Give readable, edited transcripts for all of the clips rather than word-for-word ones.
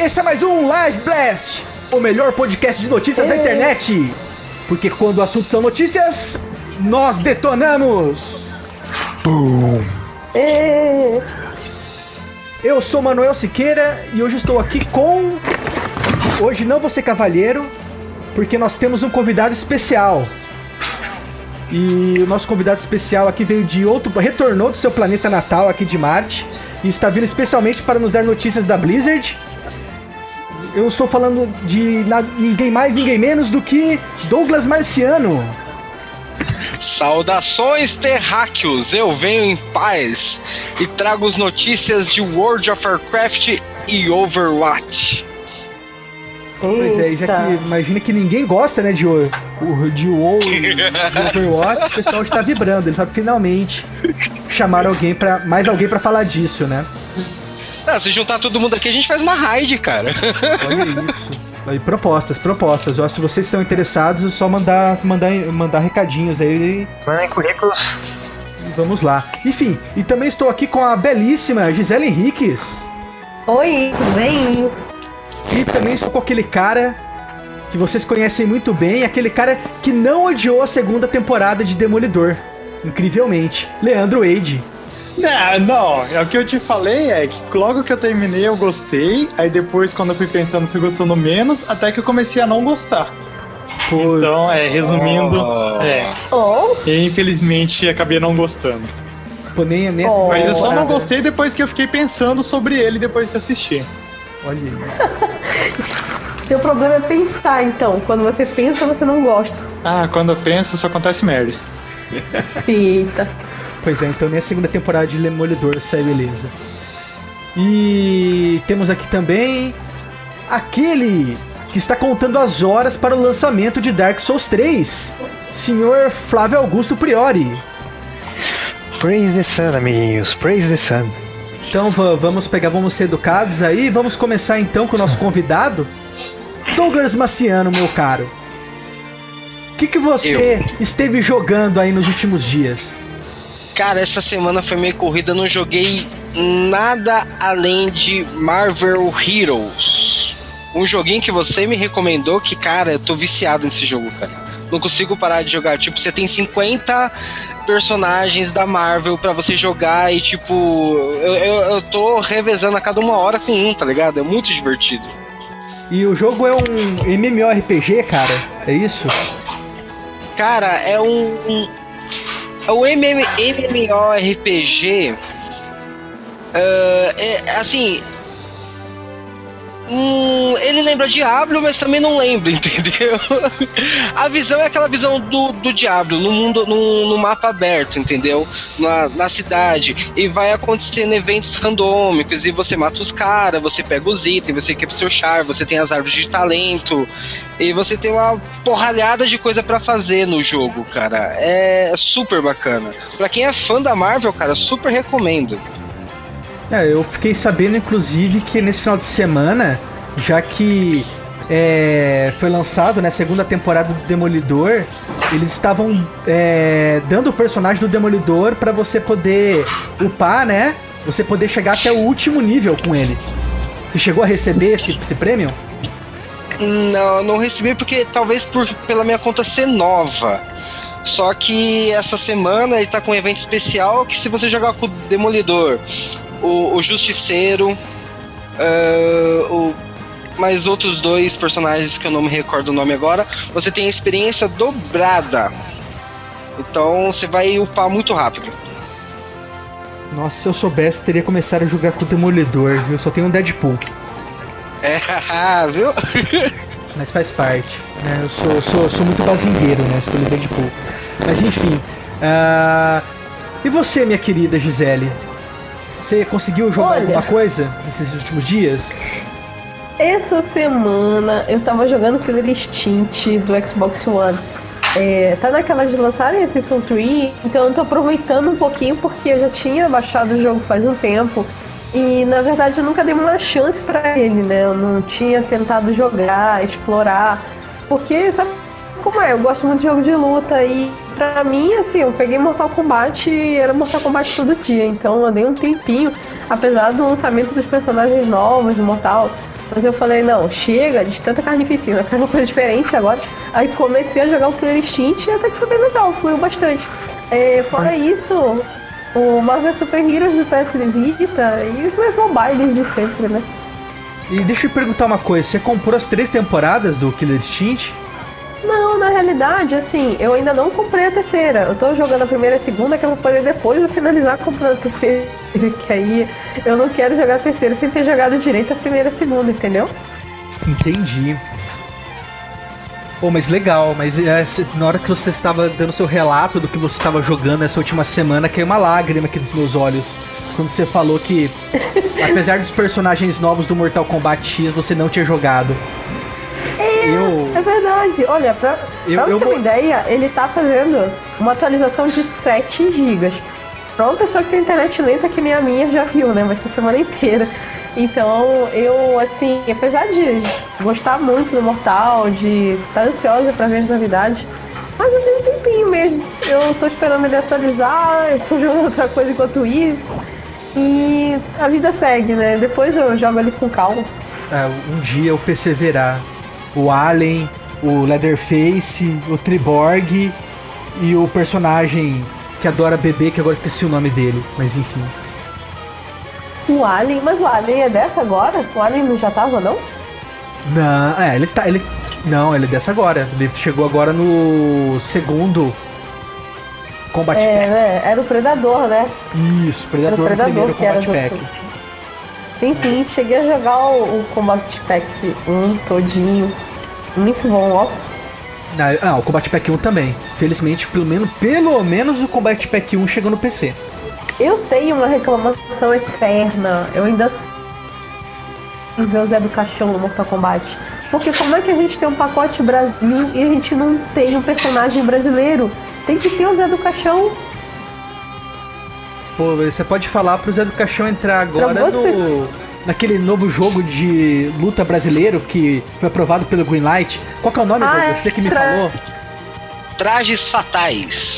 Esse é mais um Live Blast, o melhor podcast de notícias da internet. Porque quando o assunto são notícias, nós detonamos. Boom. Eu sou Manuel Siqueira e hoje estou aqui com... Hoje não vou ser cavalheiro, porque nós temos um convidado especial. E o nosso convidado especial aqui retornou do seu planeta natal aqui de Marte e está vindo especialmente para nos dar notícias da Blizzard. Eu estou falando de ninguém mais, ninguém menos do que Douglas Marciano. Saudações, terráqueos! Eu venho em paz e trago as notícias de World of Warcraft e Overwatch. Pois é, já que imagina que ninguém gosta, né, de Overwatch, o pessoal está vibrando. Ele sabe finalmente chamar mais alguém pra falar disso, né? Se juntar todo mundo aqui, a gente faz uma raid, cara. Olha isso. Aí, propostas. Ó, se vocês estão interessados, é só mandar recadinhos aí. Mandem currículos. Vamos lá. Enfim, e também estou aqui com a belíssima Gisele Henriques. Oi, tudo bem? E também estou com aquele cara que vocês conhecem muito bem, aquele cara que não odiou a segunda temporada de Demolidor. Incrivelmente. Leandro Wade. Não, é o que eu te falei, é que logo que eu terminei eu gostei, aí depois quando eu fui pensando fui gostando menos, até que eu comecei a não gostar. Então, resumindo, eu infelizmente acabei não gostando. Pô, nem mas eu só não gostei depois que eu fiquei pensando sobre ele depois que assisti. Olha aí. Seu problema é pensar, então. Quando você pensa, você não gosta. Quando eu penso, só acontece merda. Eita. Pois é, então nem a segunda temporada de Demolidor sai beleza. E temos aqui também aquele que está contando as horas para o lançamento de Dark Souls 3, Sr. Flávio Augusto Priori. Praise the Sun, amiguinhos, praise the Sun. Então vamos ser educados aí. Vamos começar então com o nosso convidado, Douglas Marciano, meu caro. O que você esteve jogando aí nos últimos dias? Cara, essa semana foi meio corrida, não joguei nada além de Marvel Heroes. Um joguinho que você me recomendou que, cara, eu tô viciado nesse jogo, cara. Não consigo parar de jogar. Tipo, você tem 50 personagens da Marvel pra você jogar e, tipo, eu tô revezando a cada uma hora com um, tá ligado? É muito divertido. E o jogo é um MMORPG, cara? É isso? Cara, é o MMORPG, assim, ele lembra Diablo, mas também não lembra, entendeu? A visão é aquela visão do Diablo, no mundo, no mapa aberto, entendeu? Na cidade, e vai acontecendo eventos randômicos, e você mata os caras, você pega os itens, você quebra o seu char, você tem as árvores de talento, e você tem uma porralhada de coisa pra fazer no jogo, cara. É super bacana. Pra quem é fã da Marvel, cara, super recomendo. Eu fiquei sabendo, inclusive, que nesse final de semana, já que foi lançado, né, a segunda temporada do Demolidor, eles estavam dando o personagem do Demolidor pra você poder upar, né? Você poder chegar até o último nível com ele. Você chegou a receber esse prêmio? Não recebi porque talvez pela minha conta ser nova. Só que essa semana ele tá com um evento especial que se você jogar com o Demolidor, o Justiceiro, mais outros dois personagens que eu não me recordo o nome agora, você tem a experiência dobrada. Então você vai upar muito rápido. Nossa, se eu soubesse, teria começado a jogar com o Demolidor, viu? Só tem um Deadpool. Viu? Mas faz parte, né? Eu sou muito bazingueiro, né? Escolhi Deadpool. Mas enfim. E você, minha querida Gisele? Você conseguiu jogar alguma coisa nesses últimos dias? Essa semana eu tava jogando Killer Instinct do Xbox One. Tá naquela de lançarem a Season 3, então eu tô aproveitando um pouquinho porque eu já tinha baixado o jogo faz um tempo. E na verdade eu nunca dei uma chance pra ele, né? Eu não tinha tentado jogar, explorar. Porque, sabe como é? Eu gosto muito de jogo de luta e pra mim, assim, eu peguei Mortal Kombat e era Mortal Kombat todo dia. Então eu dei um tempinho, apesar do lançamento dos personagens novos do Mortal. Mas eu falei, não, chega de tanta carnificina, eu quero uma coisa diferente agora. Aí comecei a jogar o Killer Instinct e até que foi bem legal, fluiu bastante. Fora isso, o Marvel Super Heroes do PS Vita e os meus mobiles de sempre, né? E deixa eu te perguntar uma coisa, você comprou as 3 temporadas do Killer Instinct? Não, na realidade, assim, eu ainda não comprei a terceira. Eu tô jogando a primeira e a segunda, que eu vou poder depois eu finalizar comprando a terceira. Que aí eu não quero jogar a terceira sem ter jogado direito a primeira e a segunda, entendeu? Entendi. Pô, mas legal, mas na hora que você estava dando seu relato do que você estava jogando essa última semana, caiu uma lágrima aqui nos meus olhos. Quando você falou que, apesar dos personagens novos do Mortal Kombat X, você não tinha jogado. É verdade. Olha, pra você ter uma ideia, ele tá fazendo uma atualização de 7 GB. Pra uma pessoa que tem internet lenta que nem a minha já viu, né? Vai ser a semana inteira. Então, eu, assim, apesar de gostar muito do Mortal, de estar ansiosa pra ver as novidades, mas eu tenho um tempinho mesmo. Eu tô esperando ele atualizar, eu tô jogando outra coisa enquanto isso. E a vida segue, né? Depois eu jogo ele com calma. Um dia o PC verá o Alien, o Leatherface, o Triborg e o personagem que adora beber, que agora esqueci o nome dele, mas enfim. O Alien? Mas o Alien é dessa agora? O Alien não já tava, não? Não, ele é dessa agora. Ele chegou agora no segundo Combat Pack. Era o Predador, né? Isso, Predador no primeiro Combat Pack. Sim, cheguei a jogar o Combat Pack 1 todinho. Muito bom, ó. O Combat Pack 1 também. Felizmente, pelo menos o Combat Pack 1 chegou no PC. Eu tenho uma reclamação eterna. Eu ainda ver o Zé do Caixão no Mortal Kombat. Porque como é que a gente tem um pacote Brasil e a gente não tem um personagem brasileiro? Tem que ter o Zé do Caixão. Pô, você pode falar pro Zé do Caixão entrar agora naquele novo jogo de luta brasileiro que foi aprovado pelo Greenlight. Qual que é o nome, você que me falou? Trajes Fatais.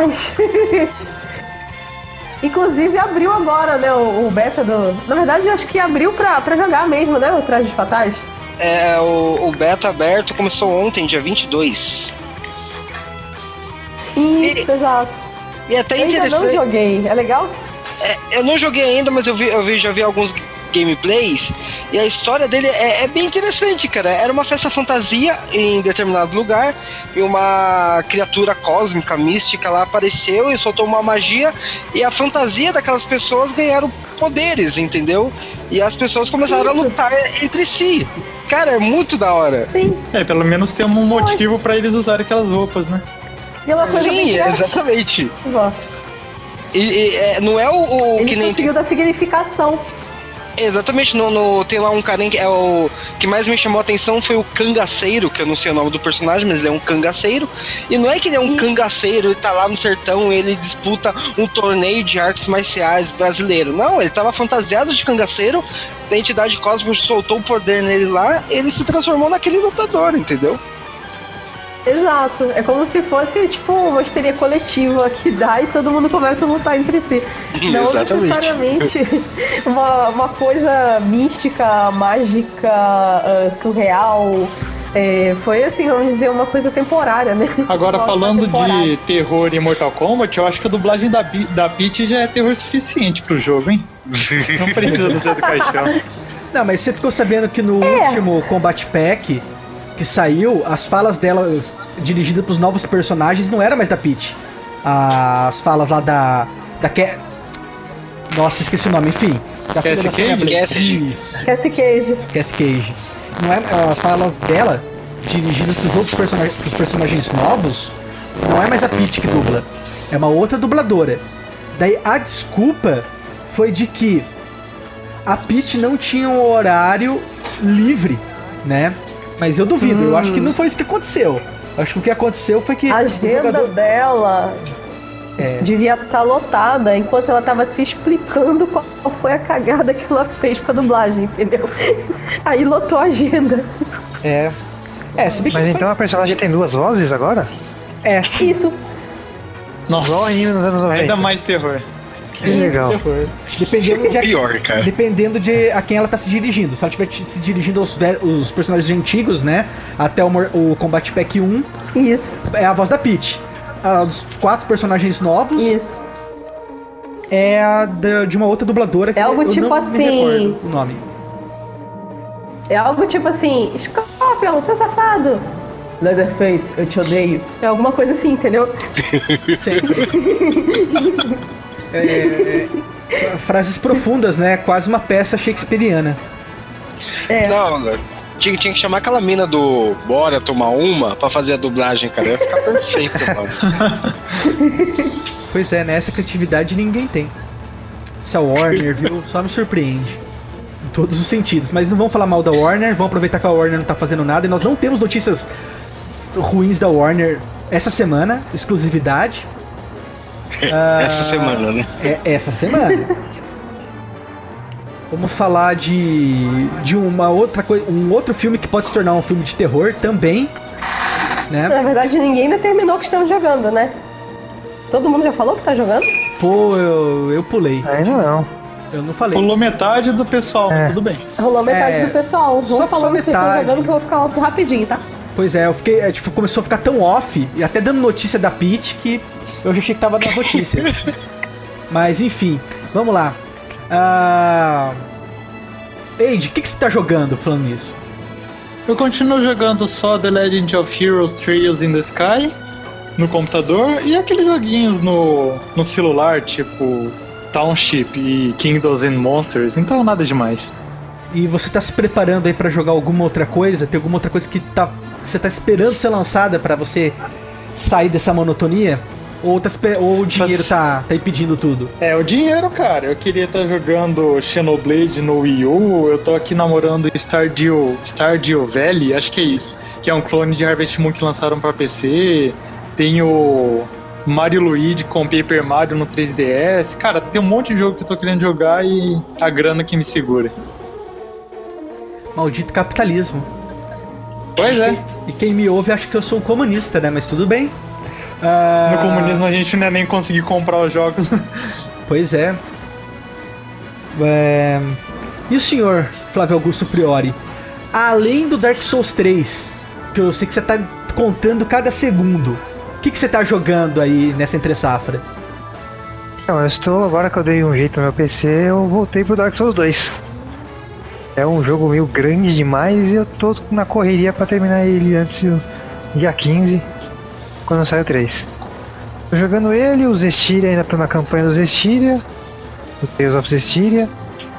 Inclusive abriu agora, né, o beta do... Na verdade, eu acho que abriu pra jogar mesmo, né, o Trajes Fatais. O beta aberto começou ontem, dia 22. Isso, exato. E é até eu interessante. Eu não joguei, é legal? Eu não joguei ainda, mas já vi alguns gameplays. E a história dele é bem interessante, cara. Era uma festa fantasia em determinado lugar. E uma criatura cósmica, mística lá apareceu e soltou uma magia. E a fantasia daquelas pessoas ganharam poderes, entendeu? E as pessoas começaram a lutar entre si. Cara, é muito da hora. Sim. Pelo menos tem um motivo pra eles usarem aquelas roupas, né? E uma coisa sim, exatamente. Não é ele que nem conseguiu dar significação. Exatamente, tem lá um carinha que o que mais me chamou a atenção foi o cangaceiro, que eu não sei o nome do personagem, mas ele é um cangaceiro. E não é que ele é um cangaceiro e tá lá no sertão e ele disputa um torneio de artes marciais brasileiro. Não, ele tava fantasiado de cangaceiro, a entidade cósmica soltou o poder nele lá, ele se transformou naquele lutador, entendeu? Exato, é como se fosse tipo uma histeria coletiva que dá e todo mundo começa a lutar entre si. Não necessariamente uma coisa mística, mágica, surreal. Foi assim, vamos dizer, uma coisa temporária, né? Agora, falando de terror em Mortal Kombat, eu acho que a dublagem da Peach já é terror suficiente pro jogo, hein? Não precisa do Zé do Caixão. Não, mas você ficou sabendo que no último Combat Pack que saiu, as falas delas dirigidas pros novos personagens não era mais da Peach. As falas lá da Nossa, esqueci o nome, enfim. Cassie Cage. Não é, as falas dela dirigidas pros outros personagens novos, não é mais a Peach que dubla. É uma outra dubladora. Daí a desculpa foi de que a Peach não tinha um horário livre, né? Mas eu duvido, eu acho que não foi isso que aconteceu. Eu acho que o que aconteceu foi que a agenda dela devia estar lotada enquanto ela estava se explicando qual foi a cagada que ela fez com a dublagem, entendeu? Aí lotou a agenda. Mas então a personagem tem 2 vozes agora? Sim. Isso. Nossa, nos anos 90. ainda mais terror. Que legal. Dependendo de, Pior, cara. dependendo de a quem ela tá se dirigindo. Se ela estiver se dirigindo os personagens antigos, né? Até o Combat Pack 1, Isso, é a voz da Peach. Os 4 personagens novos isso. é a de uma outra dubladora que É algo eu tipo não me assim. recordo o nome. É algo tipo assim, Scorpion, seu safado! Leatherface, eu te odeio. É alguma coisa assim, entendeu? Frases profundas, né? Quase uma peça shakespeariana. É. Não, tinha que chamar aquela mina do Bora Tomar Uma pra fazer a dublagem, cara. Ia ficar perfeito, mano. Pois é, né? Essa criatividade ninguém tem. Se a Warner, viu? Só me surpreende. Em todos os sentidos. Mas não vamos falar mal da Warner, vamos aproveitar que a Warner não tá fazendo nada. E nós não temos notícias ruins da Warner essa semana, exclusividade. Essa semana, né? Essa semana. Vamos falar de uma outra coisa, um outro filme que pode se tornar um filme de terror também, né? Na verdade, ninguém ainda terminou o que estamos jogando, né? Todo mundo já falou que tá jogando? Pô, eu pulei. Ainda não. Eu não falei. Pulou metade do pessoal, mas tudo bem. Rolou metade É, do pessoal. só Vamos falando que vocês estão metade. jogando que eu vou ficar off rapidinho, tá? Pois é, eu fiquei, tipo, começou a ficar tão off, e até dando notícia da Peach, que eu já achei que tava dando notícia. Mas enfim, vamos lá. Eide, o que você tá jogando falando nisso? Eu continuo jogando só The Legend of Heroes Trails in the Sky no computador e aqueles joguinhos no celular, tipo Township e Kingdoms and Monsters, então nada demais. E você tá se preparando aí pra jogar alguma outra coisa? Tem alguma outra coisa que você tá esperando ser lançada pra você sair dessa monotonia? Ou o dinheiro tá impedindo tudo? É, o dinheiro, cara. Eu queria estar jogando Xenoblade no Wii U. Eu tô aqui namorando Stardew Valley, acho que é isso. Que é um clone de Harvest Moon que lançaram pra PC. Tem o Mario Luigi com Paper Mario no 3DS. Cara, tem um monte de jogo que eu tô querendo jogar e a grana que me segura. Maldito capitalismo. Pois é. E quem me ouve acha que eu sou um comunista, né? Mas tudo bem. No comunismo a gente não ia nem conseguir comprar os jogos. Pois é. E o senhor, Flávio Augusto Priori? Além do Dark Souls 3, que eu sei que você tá contando cada segundo, o que você tá jogando aí nessa entre-safra? Não, eu estou, agora que eu dei um jeito no meu PC, eu voltei pro Dark Souls 2. É um jogo meio grande demais e eu tô na correria pra terminar ele antes do dia 15, quando sai o 3. Tô jogando ele, o Zestiria, ainda tô na campanha do Zestiria, o Tales of Zestiria.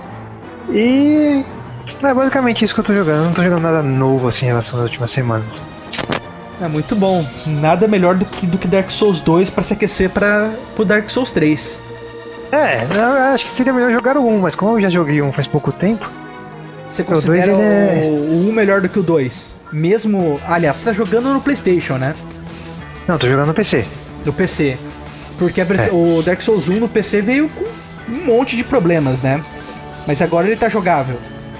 E é basicamente isso que eu tô jogando, não tô jogando nada novo assim em relação às últimas semanas. É muito bom. Nada melhor do que Dark Souls 2 pra se aquecer pro Dark Souls 3. Eu acho que seria melhor jogar o 1, mas como eu já joguei um faz pouco tempo. Você considera O 2 ele o 1 melhor do que o 2? Mesmo. Aliás, você tá jogando no PlayStation, né? Não, tô jogando no PC. No PC. Porque o Dark Souls 1 no PC veio com um monte de problemas, né? Mas agora ele tá jogável.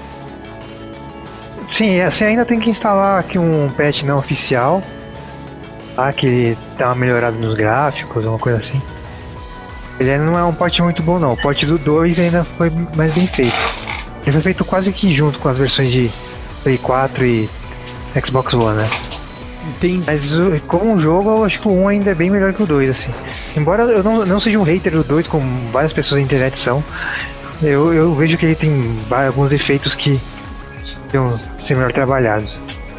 Sim, você ainda tem que instalar aqui um patch não oficial, tá? Que ele dá uma melhorada nos gráficos, uma coisa assim. Ele não é um port muito bom não, o port do 2 ainda foi mais bem feito. Ele foi feito quase que junto com as versões de Play 4 e Xbox One, né? Entendi. Mas como um jogo, eu acho que o 1 ainda é bem melhor que o 2, assim. Embora eu não seja um hater do 2, como várias pessoas na internet são, eu vejo que ele tem alguns efeitos que deviam ser melhor trabalhados.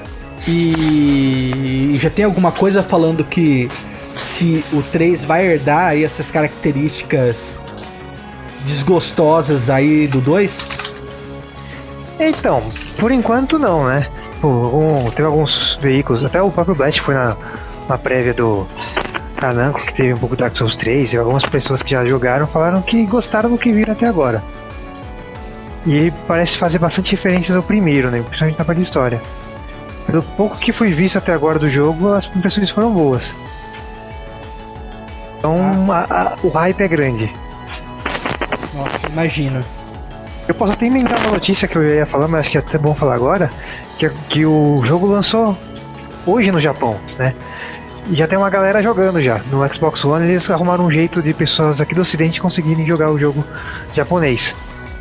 E já tem alguma coisa falando que se o 3 vai herdar aí essas características desgostosas aí do 2? Então, por enquanto não, né? Teve alguns veículos, até o próprio Blast foi na prévia do Kananko, que teve um pouco do Dark Souls 3, e algumas pessoas que já jogaram falaram que gostaram do que viram até agora. E parece fazer bastante diferenças ao primeiro, né? Principalmente na parte de história. Pelo pouco que foi visto até agora do jogo, as impressões foram boas. Então o hype é grande. Nossa, imagino. Eu posso até emendar uma notícia que eu ia falar, mas acho que é até bom falar agora, que o jogo lançou hoje no Japão, né? E já tem uma galera jogando já. No Xbox One eles arrumaram um jeito de pessoas aqui do ocidente conseguirem jogar o jogo japonês.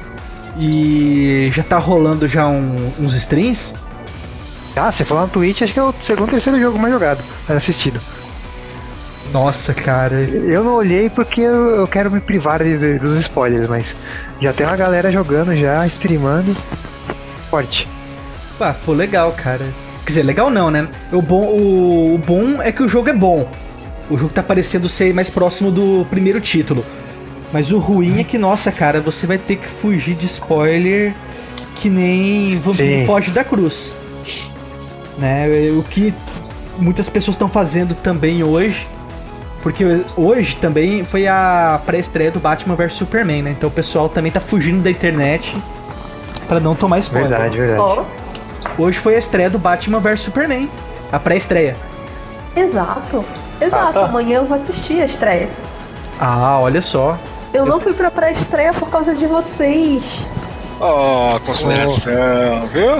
E já tá rolando já uns streams? Ah, você falou no Twitch, acho que é o segundo ou terceiro jogo mais jogado, mais assistido. Nossa, cara. Eu não olhei porque eu quero me privar dos spoilers, mas já tem uma galera jogando já, streamando. Forte. Ah, pô, legal, cara. Quer dizer, legal não, né? O bom é que o jogo é bom. O jogo tá parecendo ser mais próximo do primeiro título. Mas o ruim é que, nossa, cara, você vai ter que fugir de spoiler que nem Vampiro foge da cruz. Né? O que muitas pessoas estão fazendo também hoje. Porque hoje também foi a pré-estreia do Batman vs Superman, né? Então o pessoal também tá fugindo da internet pra não tomar spoiler. Verdade. Ó, Hoje foi a estreia do Batman vs Superman. A pré-estreia. exato. tá. Amanhã eu vou assistir a estreia. Ah, olha só. Eu não fui pra pré-estreia por causa de vocês. Ó, consideração, viu?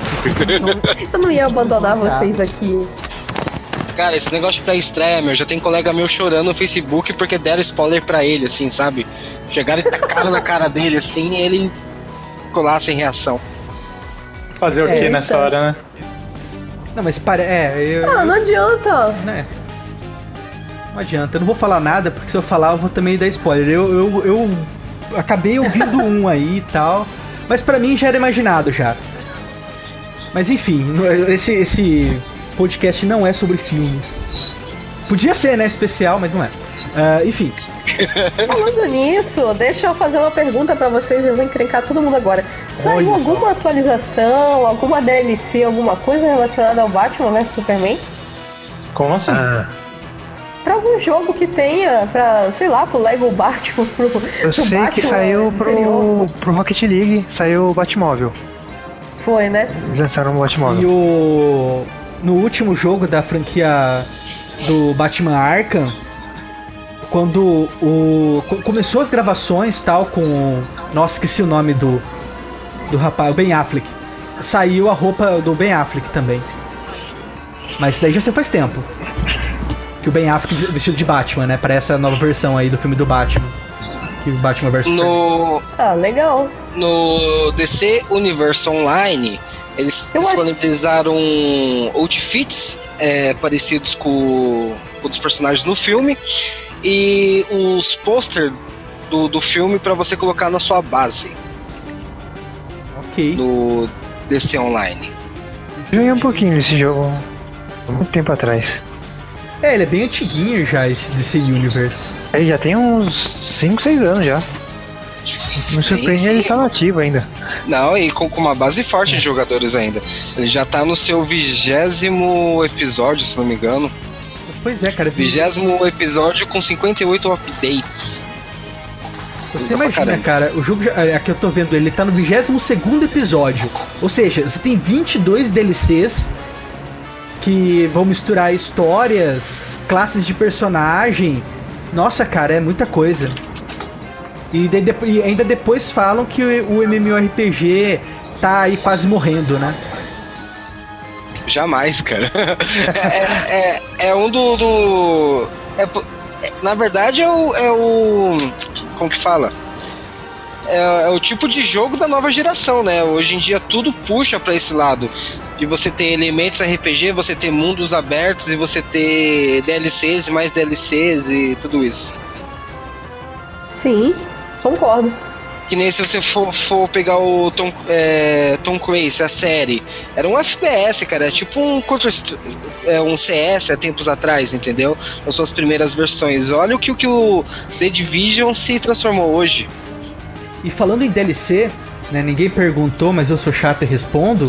Eu não ia abandonar vocês aqui. Cara, esse negócio de pré-estreia, meu, já tem colega meu chorando no Facebook porque deram spoiler pra ele, assim, sabe? Chegaram e tacaram na cara dele, assim, e ele ficou lá sem reação. Fazer o que nessa então. hora, né? Não, mas Ah, não adianta. né? Não adianta. Eu não vou falar nada, porque se eu falar eu vou também dar spoiler. Eu acabei ouvindo um aí e tal. Mas pra mim já era imaginado já. Mas enfim, esse podcast não é sobre filmes. Podia ser, né? Especial, mas não é. Enfim. Falando nisso, deixa eu fazer uma pergunta pra vocês, eu vou encrencar todo mundo agora. Saiu Olha só. alguma atualização, alguma DLC, alguma coisa relacionada ao Batman vs Superman? Como assim? Pra algum jogo que tenha, pra, sei lá, pro Lego Batman, pro Eu sei Batman que saiu anterior. pro Rocket League, saiu o Batmóvel. Foi, né? Eles lançaram o E Batmóvel. no último jogo da franquia do Batman Arkham, quando começou as gravações tal com nossa, esqueci o nome do rapaz, o Ben Affleck. Saiu a roupa do Ben Affleck também. Mas daí já faz tempo que o Ben Affleck vestido de Batman, né, para essa nova versão aí do filme do Batman, que o Batman vs Superman. Ah, legal. No DC Universe Online, eles Eu acho- disponibilizaram outfits parecidos com dos personagens no filme e os posters do filme pra você colocar na sua base Ok. no DC Online. Joguei um pouquinho desse jogo há muito tempo atrás. Ele é bem antiguinho já, esse DC Universe. Ele já tem uns 5, 6 anos já. Me surpreende sim. ele estar ativo ainda. Não, e com uma base forte de jogadores ainda. Ele já tá no seu 20º episódio, se não me engano. Pois é, cara. 20º episódio com 58 updates. Você imagina, cara, o jogo, aqui eu tô vendo, ele tá no 22º episódio. Ou seja, você tem 22 DLCs que vão misturar histórias, classes de personagem. Nossa, cara, é muita coisa. E ainda depois falam que o MMORPG tá aí quase morrendo, né? Jamais, cara. É um na verdade é o como que fala? É o tipo de jogo da nova geração, né? Hoje em dia tudo puxa pra esse lado. De você ter elementos RPG, você ter mundos abertos e você ter DLCs e mais DLCs e tudo isso. Sim, concordo. Que nem se você for pegar o Tom Cruise, a série. Era um FPS, cara. É tipo um CS há tempos atrás, entendeu? Nas suas primeiras versões. Olha o que o The Division se transformou hoje. E falando em DLC, né, ninguém perguntou, mas eu sou chato e respondo.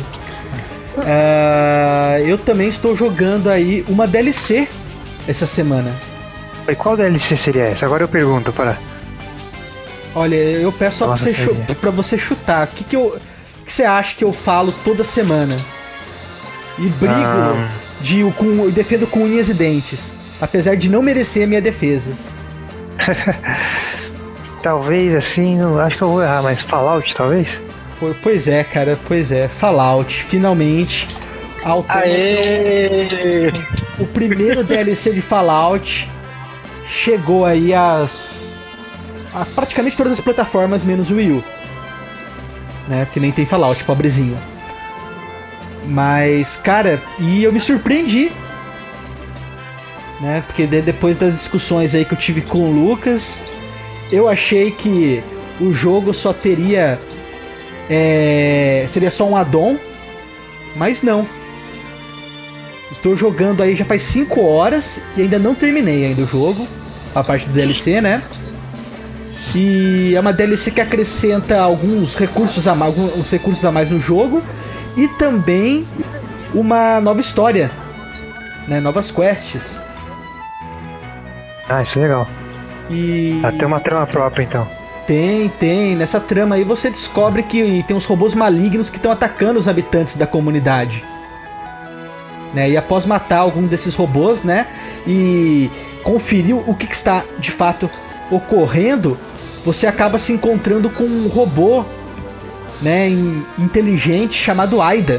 Eu também estou jogando aí uma DLC essa semana. E qual DLC seria essa? Agora eu pergunto, para. Olha, eu peço só Nossa, pra você chutar. O que você acha que eu falo toda semana? E brigo e defendo com unhas e dentes. Apesar de não merecer a minha defesa. Talvez assim, não, acho que eu vou errar, mas Fallout talvez? Pois é, cara, pois é. Fallout, finalmente. Aê! O primeiro DLC de Fallout chegou aí a praticamente todas as plataformas, menos o Wii U. Né? Que nem tem Fallout, pobrezinho. Mas, cara, e eu me surpreendi. Né? Porque depois das discussões aí que eu tive com o Lucas, eu achei que o jogo só teria... seria só um add-on, mas não. Estou jogando aí já faz 5 horas e ainda não terminei ainda o jogo, a parte do DLC, né? E é uma DLC que acrescenta alguns recursos a mais no jogo e também uma nova história, né? Novas quests. Ah, isso é legal. E... Até uma trama própria, então. Tem. Nessa trama aí você descobre que tem uns robôs malignos que estão atacando os habitantes da comunidade. Né? E após matar algum desses robôs, né? E conferir o que está de fato ocorrendo, você acaba se encontrando com um robô, né, inteligente chamado Aida.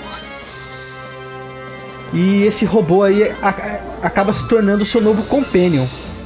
E esse robô aí acaba se tornando o seu novo companion.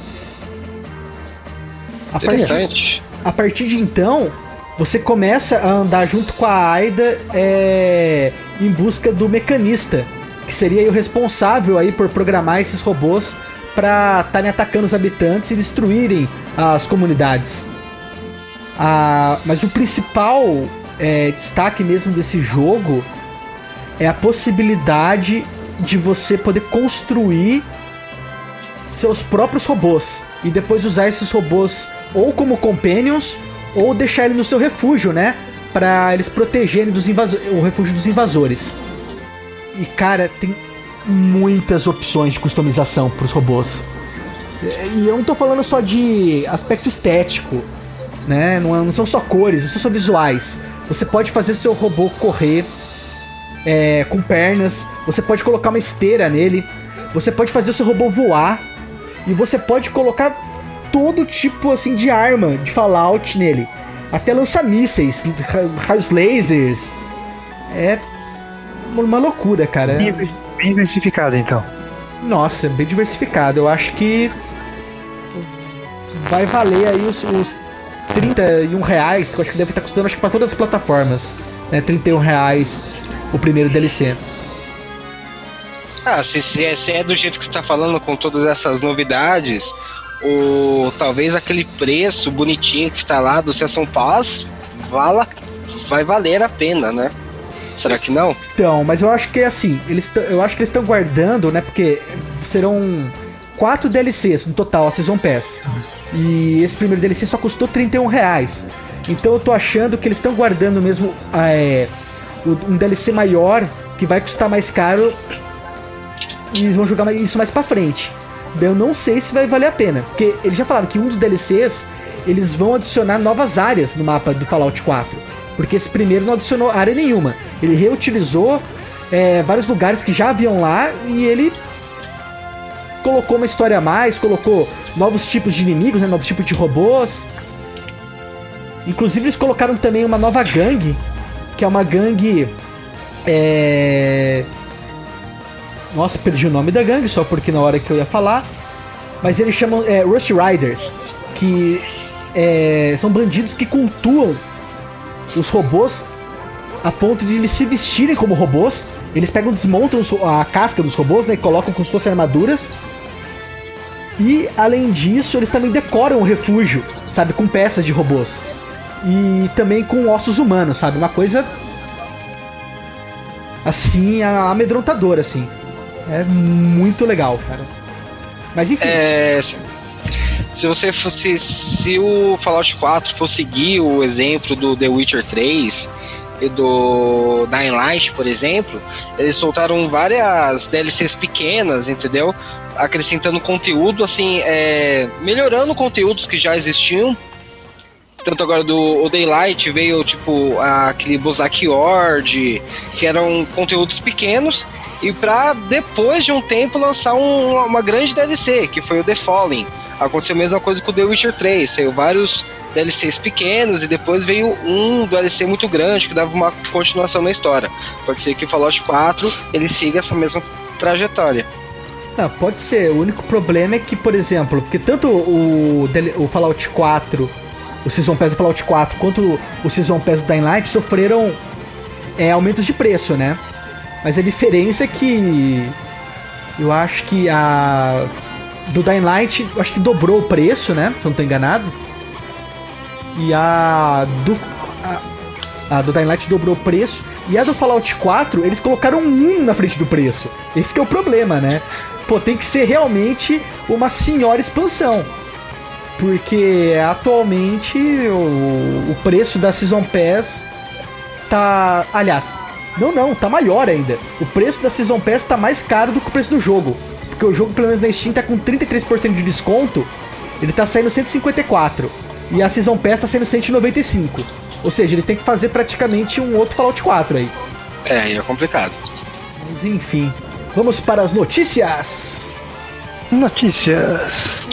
Interessante. A partir de então, você começa a andar junto com a Aida em busca do mecanista, que seria o responsável aí por programar esses robôs para estarem atacando os habitantes e destruírem as comunidades. Mas o principal destaque mesmo desse jogo é a possibilidade de você poder construir seus próprios robôs e depois usar esses robôs ou como companions ou deixar ele no seu refúgio, né? Para eles protegerem o refúgio dos invasores. E cara, tem muitas opções de customização para os robôs. E eu não tô falando só de aspecto estético, né? Não são só cores, não são só visuais. Você pode fazer seu robô correr com pernas, você pode colocar uma esteira nele, você pode fazer o seu robô voar e você pode colocar todo tipo assim de arma de Fallout nele, até lança-mísseis, raios lasers. É uma loucura, cara. Bem diversificado, então. Nossa, bem diversificado. Eu acho que vai valer aí os R$31, que eu acho que deve estar custando, acho que para todas as plataformas, né? R$31 o primeiro DLC. Se é do jeito que você tá falando, com todas essas novidades, talvez aquele preço bonitinho que tá lá do Season Pass vai valer a pena, né? Será que não? Então, mas eu acho que é assim, eu acho que eles estão guardando, né? Porque serão 4 DLCs no total, a Season Pass. E esse primeiro DLC só custou R$31. Então eu tô achando que eles estão guardando mesmo um DLC maior, que vai custar mais caro, e eles vão jogar isso mais pra frente. Eu não sei se vai valer a pena, porque eles já falaram que um dos DLCs eles vão adicionar novas áreas no mapa do Fallout 4, porque esse primeiro não adicionou área nenhuma. Ele reutilizou vários lugares que já haviam lá e ele colocou uma história a mais, colocou novos tipos de inimigos, né, novos tipos de robôs. Inclusive eles colocaram também uma nova gangue, que é uma gangue... Nossa, perdi o nome da gangue, só porque na hora que eu ia falar. Mas eles chamam Rush Riders, que são bandidos que cultuam os robôs a ponto de eles se vestirem como robôs. Eles desmontam a casca dos robôs, né, e colocam como se fossem armaduras. E, além disso, eles também decoram o refúgio, sabe, com peças de robôs. E também com ossos humanos, sabe, uma coisa assim, amedrontadora, assim. É muito legal, cara. Mas enfim. Se o Fallout 4 for seguir o exemplo do The Witcher 3 e do Dying Light, por exemplo, eles soltaram várias DLCs pequenas, entendeu? Acrescentando conteúdo, assim, melhorando conteúdos que já existiam. Tanto agora do Daylight veio tipo aquele Bozak Horde, que eram conteúdos pequenos, e pra depois de um tempo lançar uma grande DLC, que foi o The Fallen. Aconteceu a mesma coisa com o The Witcher 3. Saiu vários DLCs pequenos e depois veio um DLC muito grande que dava uma continuação na história. Pode ser que o Fallout 4 ele siga essa mesma trajetória. Não, pode ser. O único problema é que, por exemplo, porque tanto o Fallout 4, o Season Pass do Fallout 4, quanto o Season Pass do Dying Light sofreram aumentos de preço, né? Mas a diferença é que eu acho que a do Dying Light, eu acho que dobrou o preço, né? Se eu não tô enganado. E a do Dying Light dobrou o preço. E a do Fallout 4, eles colocaram um na frente do preço. Esse que é o problema, né? Pô, tem que ser realmente uma senhora expansão. Porque atualmente o preço da Season Pass tá... Aliás, não, tá maior ainda. O preço da Season Pass tá mais caro do que o preço do jogo. Porque o jogo, pelo menos na Steam, tá com 33% de desconto. Ele tá saindo 154. E a Season Pass tá saindo 195. Ou seja, eles têm que fazer praticamente um outro Fallout 4 aí. Aí é complicado. Mas enfim, vamos para as notícias. Notícias.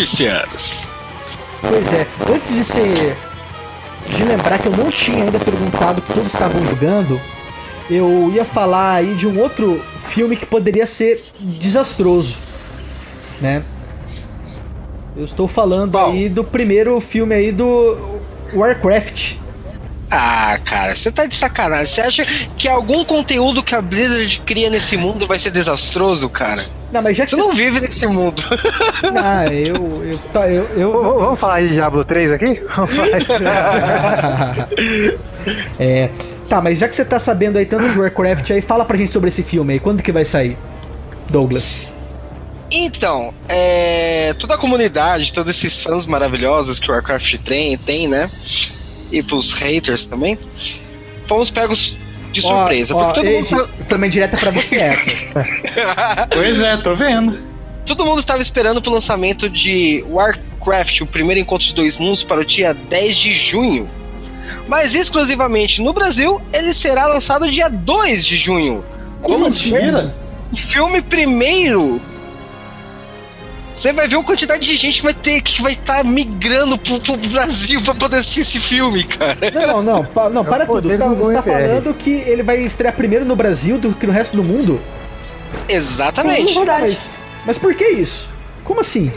Pois é, antes de lembrar que eu não tinha ainda perguntado que todos estavam jogando, eu ia falar aí de um outro filme que poderia ser desastroso, né? Eu estou falando aí do primeiro filme aí do Warcraft. Ah, cara, você tá de sacanagem. Você acha que algum conteúdo que a Blizzard cria nesse mundo vai ser desastroso, cara? Não, mas já que você não vive nesse mundo. Ah, Vamos falar de Diablo 3 aqui? Tá, mas já que você tá sabendo aí tanto de Warcraft aí, fala pra gente sobre esse filme aí. Quando que vai sair, Douglas? Então, toda a comunidade, todos esses fãs maravilhosos que o Warcraft tem, né? E pros haters também, fomos pegos de surpresa. Porque todo mundo também direta pra você essa. Pois é, tô vendo. Todo mundo estava esperando pro lançamento de Warcraft, o primeiro encontro dos dois mundos, para o dia 10 de junho. Mas exclusivamente no Brasil, ele será lançado dia 2 de junho. Vamos ver o filme primeiro. Você vai ver uma quantidade de gente que vai estar migrando pro Brasil pra poder assistir esse filme, cara. Não, para tudo. Você tá falando que ele vai estrear primeiro no Brasil do que no resto do mundo? Exatamente. Mas por que isso? Como assim?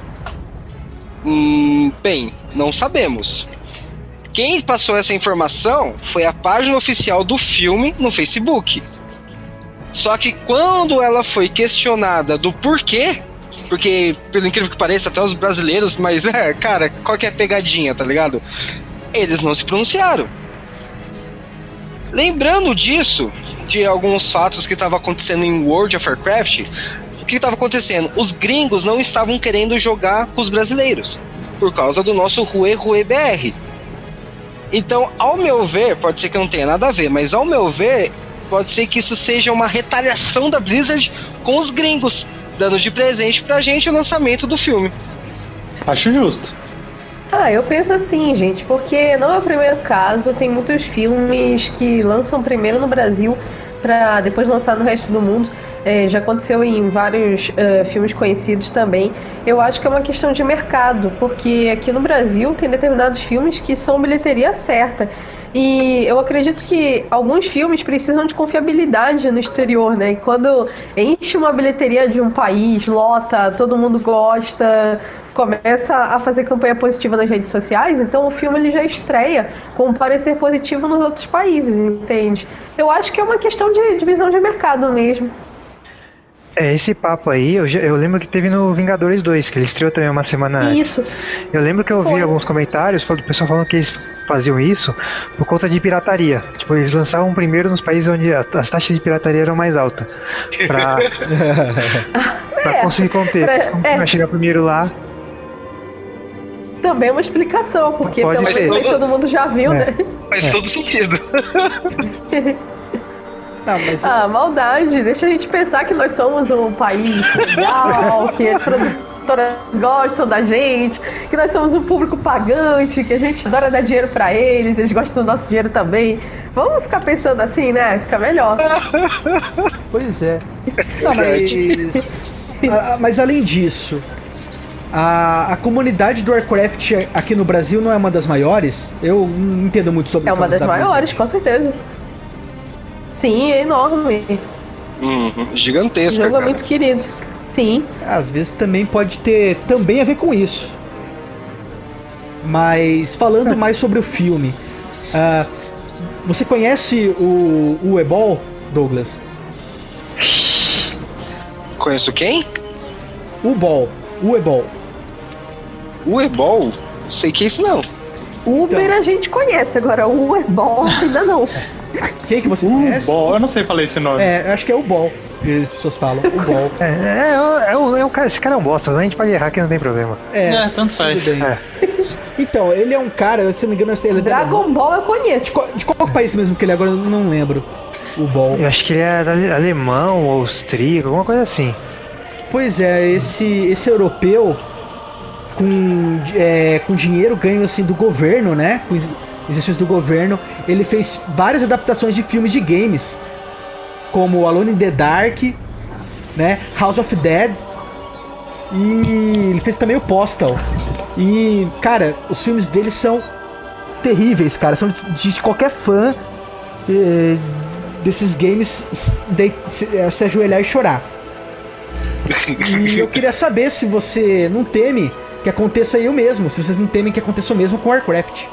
Bem, não sabemos. Quem passou essa informação foi a página oficial do filme no Facebook. Só que quando ela foi questionada do porquê, porque, pelo incrível que pareça, até os brasileiros, mas cara, qual que é a pegadinha, tá ligado? Eles não se pronunciaram. Lembrando disso, de alguns fatos que estavam acontecendo em World of Warcraft, o que estava acontecendo? Os gringos não estavam querendo jogar com os brasileiros, por causa do nosso Rue BR. Então, ao meu ver, pode ser que não tenha nada a ver, mas ao meu ver, pode ser que isso seja uma retaliação da Blizzard com os gringos, dando de presente pra gente o lançamento do filme. Acho justo. Eu penso assim, gente, porque não é o primeiro caso, tem muitos filmes que lançam primeiro no Brasil pra depois lançar no resto do mundo. Já aconteceu em vários filmes conhecidos também. Eu acho que é uma questão de mercado, porque aqui no Brasil tem determinados filmes que são bilheteria certa. E eu acredito que alguns filmes precisam de confiabilidade no exterior, né? E quando enche uma bilheteria de um país, lota, todo mundo gosta, começa a fazer campanha positiva nas redes sociais, então o filme ele já estreia com um parecer positivo nos outros países, entende? Eu acho que é uma questão de visão de mercado mesmo. Esse papo aí, eu lembro que teve no Vingadores 2, que ele estreou também uma semana antes. Isso. Eu lembro que eu ouvi alguns comentários do pessoal falando que eles faziam isso por conta de pirataria. Tipo, eles lançavam primeiro nos países onde as taxas de pirataria eram mais altas. Pra conseguir conter. Pra chegar primeiro lá. Também é uma explicação, porque pelo menos todo mundo já viu, né? Faz todo sentido. Não, mas... maldade, deixa a gente pensar que nós somos um país legal, que as produtoras gostam da gente, que nós somos um público pagante, que a gente adora dar dinheiro pra eles gostam do nosso dinheiro também. Vamos ficar pensando assim, né? Fica melhor. Pois é. Não, mas além disso, A comunidade do Warcraft aqui no Brasil não é uma das maiores? Eu não entendo muito sobre É uma das maiores, com certeza. Sim, é enorme. Gigantesca, O jogo cara. é muito querido. Sim. Às vezes também pode ter também a ver com isso. Mas falando mais sobre o filme, você conhece o Ebol, Douglas? Conheço quem? O Ebol. O Ebol? Sei que é isso não. Uber Então. a gente conhece, agora o Ebol ainda não. Quem que você conhece? Bom, eu não sei falar esse nome. Eu acho que é o Bol, que as pessoas falam. O Bol. Esse cara é um bosta, a gente pode errar que não tem problema. Tanto faz. Tudo bem. Então, ele é um cara, se não me engano, ele é Dragon Ball eu conheço. de qual país mesmo que ele é? Agora eu não lembro. O Bol. Eu acho que ele é alemão, austríaco, alguma coisa assim. Pois é, esse europeu com dinheiro ganho assim do governo, né? Com exercícios do governo, ele fez várias adaptações de filmes de games, como Alone in the Dark, né? House of Dead, e ele fez também o Postal. E, cara, os filmes dele são terríveis, cara. São de qualquer fã desses games se ajoelhar e chorar. E eu queria saber se você não teme que aconteça aí o mesmo, se vocês não temem que aconteça o mesmo com Warcraft.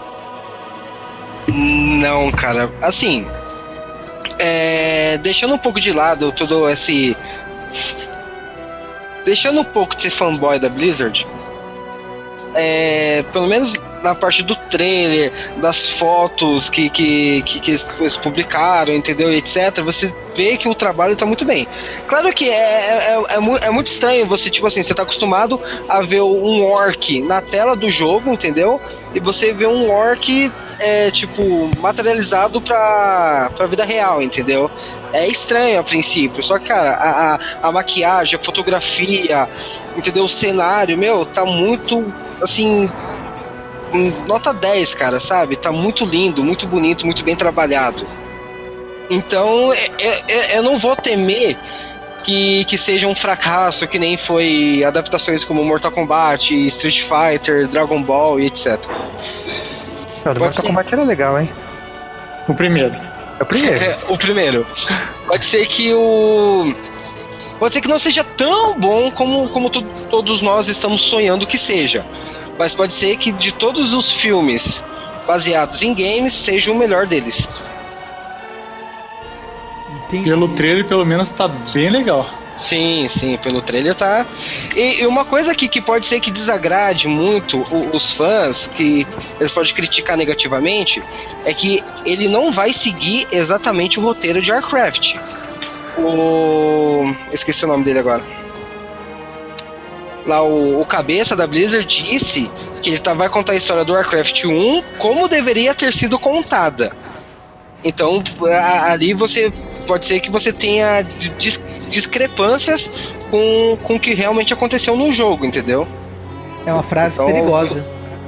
Não, cara. Assim, deixando um pouco de lado todo esse... Deixando um pouco de ser fanboy da Blizzard, pelo menos na parte do trailer, das fotos que eles publicaram, entendeu, etc, você vê que o trabalho tá muito bem. Claro que é muito estranho você, tipo assim, você tá acostumado a ver um orc na tela do jogo, entendeu, e você vê um orc tipo, materializado pra vida real, entendeu? É estranho a princípio, só que, cara, a maquiagem, a fotografia, entendeu, o cenário, meu, tá muito, assim, nota 10, cara, sabe? Tá muito lindo, muito bonito, muito bem trabalhado. Então, eu não vou temer que seja um fracasso, que nem foi adaptações como Mortal Kombat, Street Fighter, Dragon Ball e etc. Não, do Mortal Kombat era legal, hein? O primeiro. É o primeiro. O primeiro. Pode ser que não seja tão bom como todos nós estamos sonhando que seja. Mas pode ser que de todos os filmes baseados em games, seja o melhor deles. Entendi. Pelo trailer, pelo menos, tá bem legal. Sim, pelo trailer tá. E uma coisa aqui que pode ser que desagrade muito os fãs, que eles podem criticar negativamente, é que ele não vai seguir exatamente o roteiro de Warcraft. Esqueci o nome dele agora. Lá o cabeça da Blizzard disse que ele vai contar a história do Warcraft 1 como deveria ter sido contada. Então ali pode ser que você tenha discrepâncias com o que realmente aconteceu no jogo, entendeu? É uma frase Então, perigosa.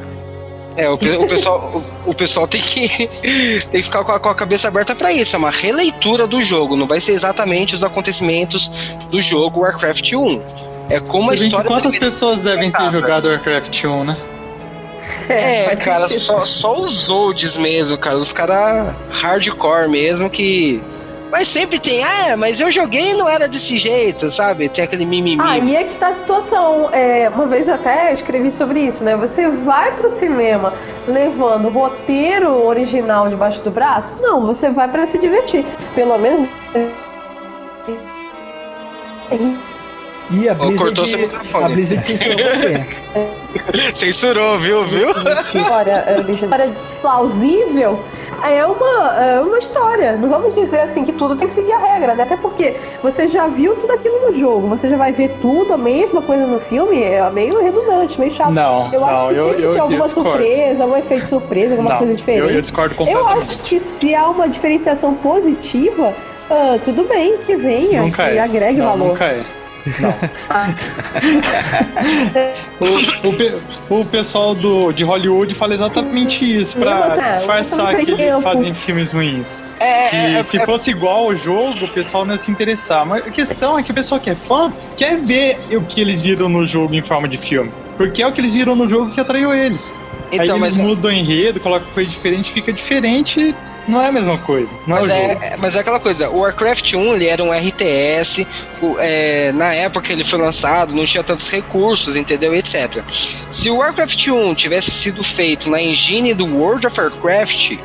O pessoal tem que ficar com a cabeça aberta pra isso. É uma releitura do jogo, não vai ser exatamente os acontecimentos do jogo Warcraft 1. É como a história... Quantas pessoas devem ter jogado Warcraft 1, né? Cara, só os olds mesmo, cara. Os caras hardcore mesmo que... Mas sempre tem, mas eu joguei e não era desse jeito, sabe? Tem aquele mimimi. Aí é que tá a situação. Uma vez eu até escrevi sobre isso, né? Você vai pro cinema levando o roteiro original debaixo do braço? Não, você vai pra se divertir. Pelo menos... E a Blizzard, cortou seu microfone. A Blizzard censurou você. Censurou, viu? História plausível é uma história. Não vamos dizer assim que tudo tem que seguir a regra, né? Até porque você já viu tudo aquilo no jogo, você já vai ver tudo, a mesma coisa no filme, é meio redundante, meio chato. Não, acho que tem que ter alguma surpresa, algum efeito surpresa, alguma coisa diferente. Eu discordo Eu completamente. acho que se há uma diferenciação positiva, tudo bem que venha, Nunca que é. agregue Não, valor. Nunca é. Não. O pessoal de Hollywood fala exatamente isso, pra disfarçar que eles fazem filmes ruins. Se fosse igual ao jogo, o pessoal não ia se interessar. Mas a questão é que o pessoal que é fã quer ver o que eles viram no jogo em forma de filme. Porque é o que eles viram no jogo que atraiu eles. Então, aí eles mudam o enredo, colocam coisa diferente, fica diferente. Não é a mesma coisa. Mas é aquela coisa, o Warcraft 1 ele era um RTS, na época ele foi lançado, não tinha tantos recursos, entendeu? Etc. Se o Warcraft 1 tivesse sido feito na engine do World of Warcraft,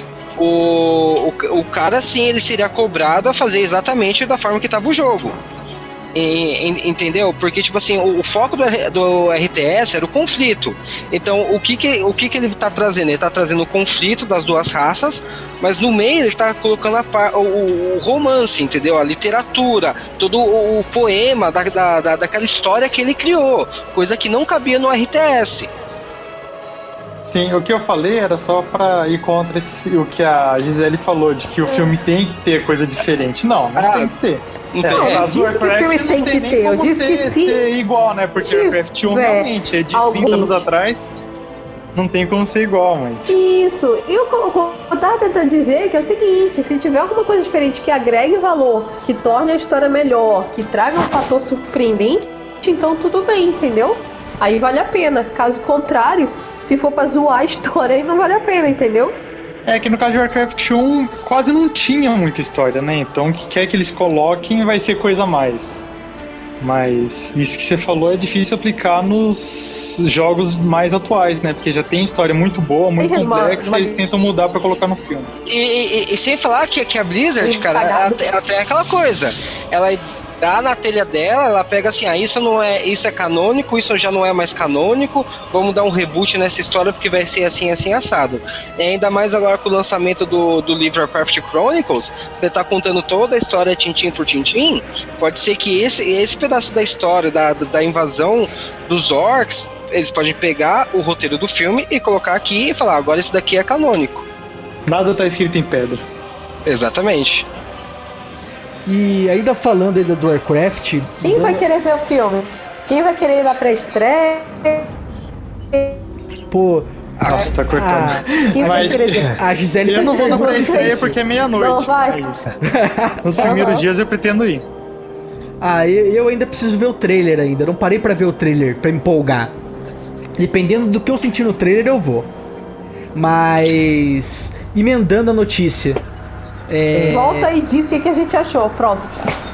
o cara sim, ele seria cobrado a fazer exatamente da forma que estava o jogo. Entendeu? Porque, tipo assim, o foco do RTS era o conflito. Então, o que ele tá trazendo? Ele tá trazendo o conflito das duas raças, mas no meio ele tá colocando o romance, entendeu? A literatura, todo o poema daquela história que ele criou, coisa que não cabia no RTS. Sim, o que eu falei era só pra ir contra o que a Gisele falou, de que o filme tem que ter coisa diferente. Não tem que ter. Então, o Warcraft tem que ter. Eu disse que ser igual, né? Porque o Warcraft 1 realmente é de 30 anos atrás. Não tem como ser igual, mas... Isso. E o que eu tava tentando dizer que é o seguinte, se tiver alguma coisa diferente que agregue valor, que torne a história melhor, que traga um fator surpreendente, então tudo bem, entendeu? Aí vale a pena. Caso contrário, se for pra zoar a história, aí não vale a pena, entendeu? É que no caso de Warcraft 1 quase não tinha muita história, né? Então o que quer que eles coloquem vai ser coisa a mais. Mas isso que você falou é difícil aplicar nos jogos mais atuais, né? Porque já tem história muito boa, muito complexa, e eles tentam mudar pra colocar no filme. E sem falar que a Blizzard, cara, ela tem aquela coisa. Ela dá na telha dela, ela pega assim, isso é canônico, isso já não é mais canônico, vamos dar um reboot nessa história porque vai ser assim, assim, assado. E ainda mais agora com o lançamento do livro Warcraft Chronicles, ele tá contando toda a história tintim por tintim, pode ser que esse pedaço da história, da invasão dos orcs, eles podem pegar o roteiro do filme e colocar aqui e falar, agora esse daqui é canônico. Nada tá escrito em pedra. Exatamente. E ainda falando ainda do Warcraft... Quem vai querer ver o filme? Quem vai querer ir lá pra estreia? Pô... Nossa, tá cortando. Mas a Gisele eu não vou na pré-estreia porque é meia-noite. Não, vai. É isso. Nos primeiros dias eu pretendo ir. Eu ainda preciso ver o trailer ainda. Não parei pra ver o trailer, pra me empolgar. Dependendo do que eu sentir no trailer, eu vou. Mas... emendando a notícia... Volta e diz o que a gente achou, pronto.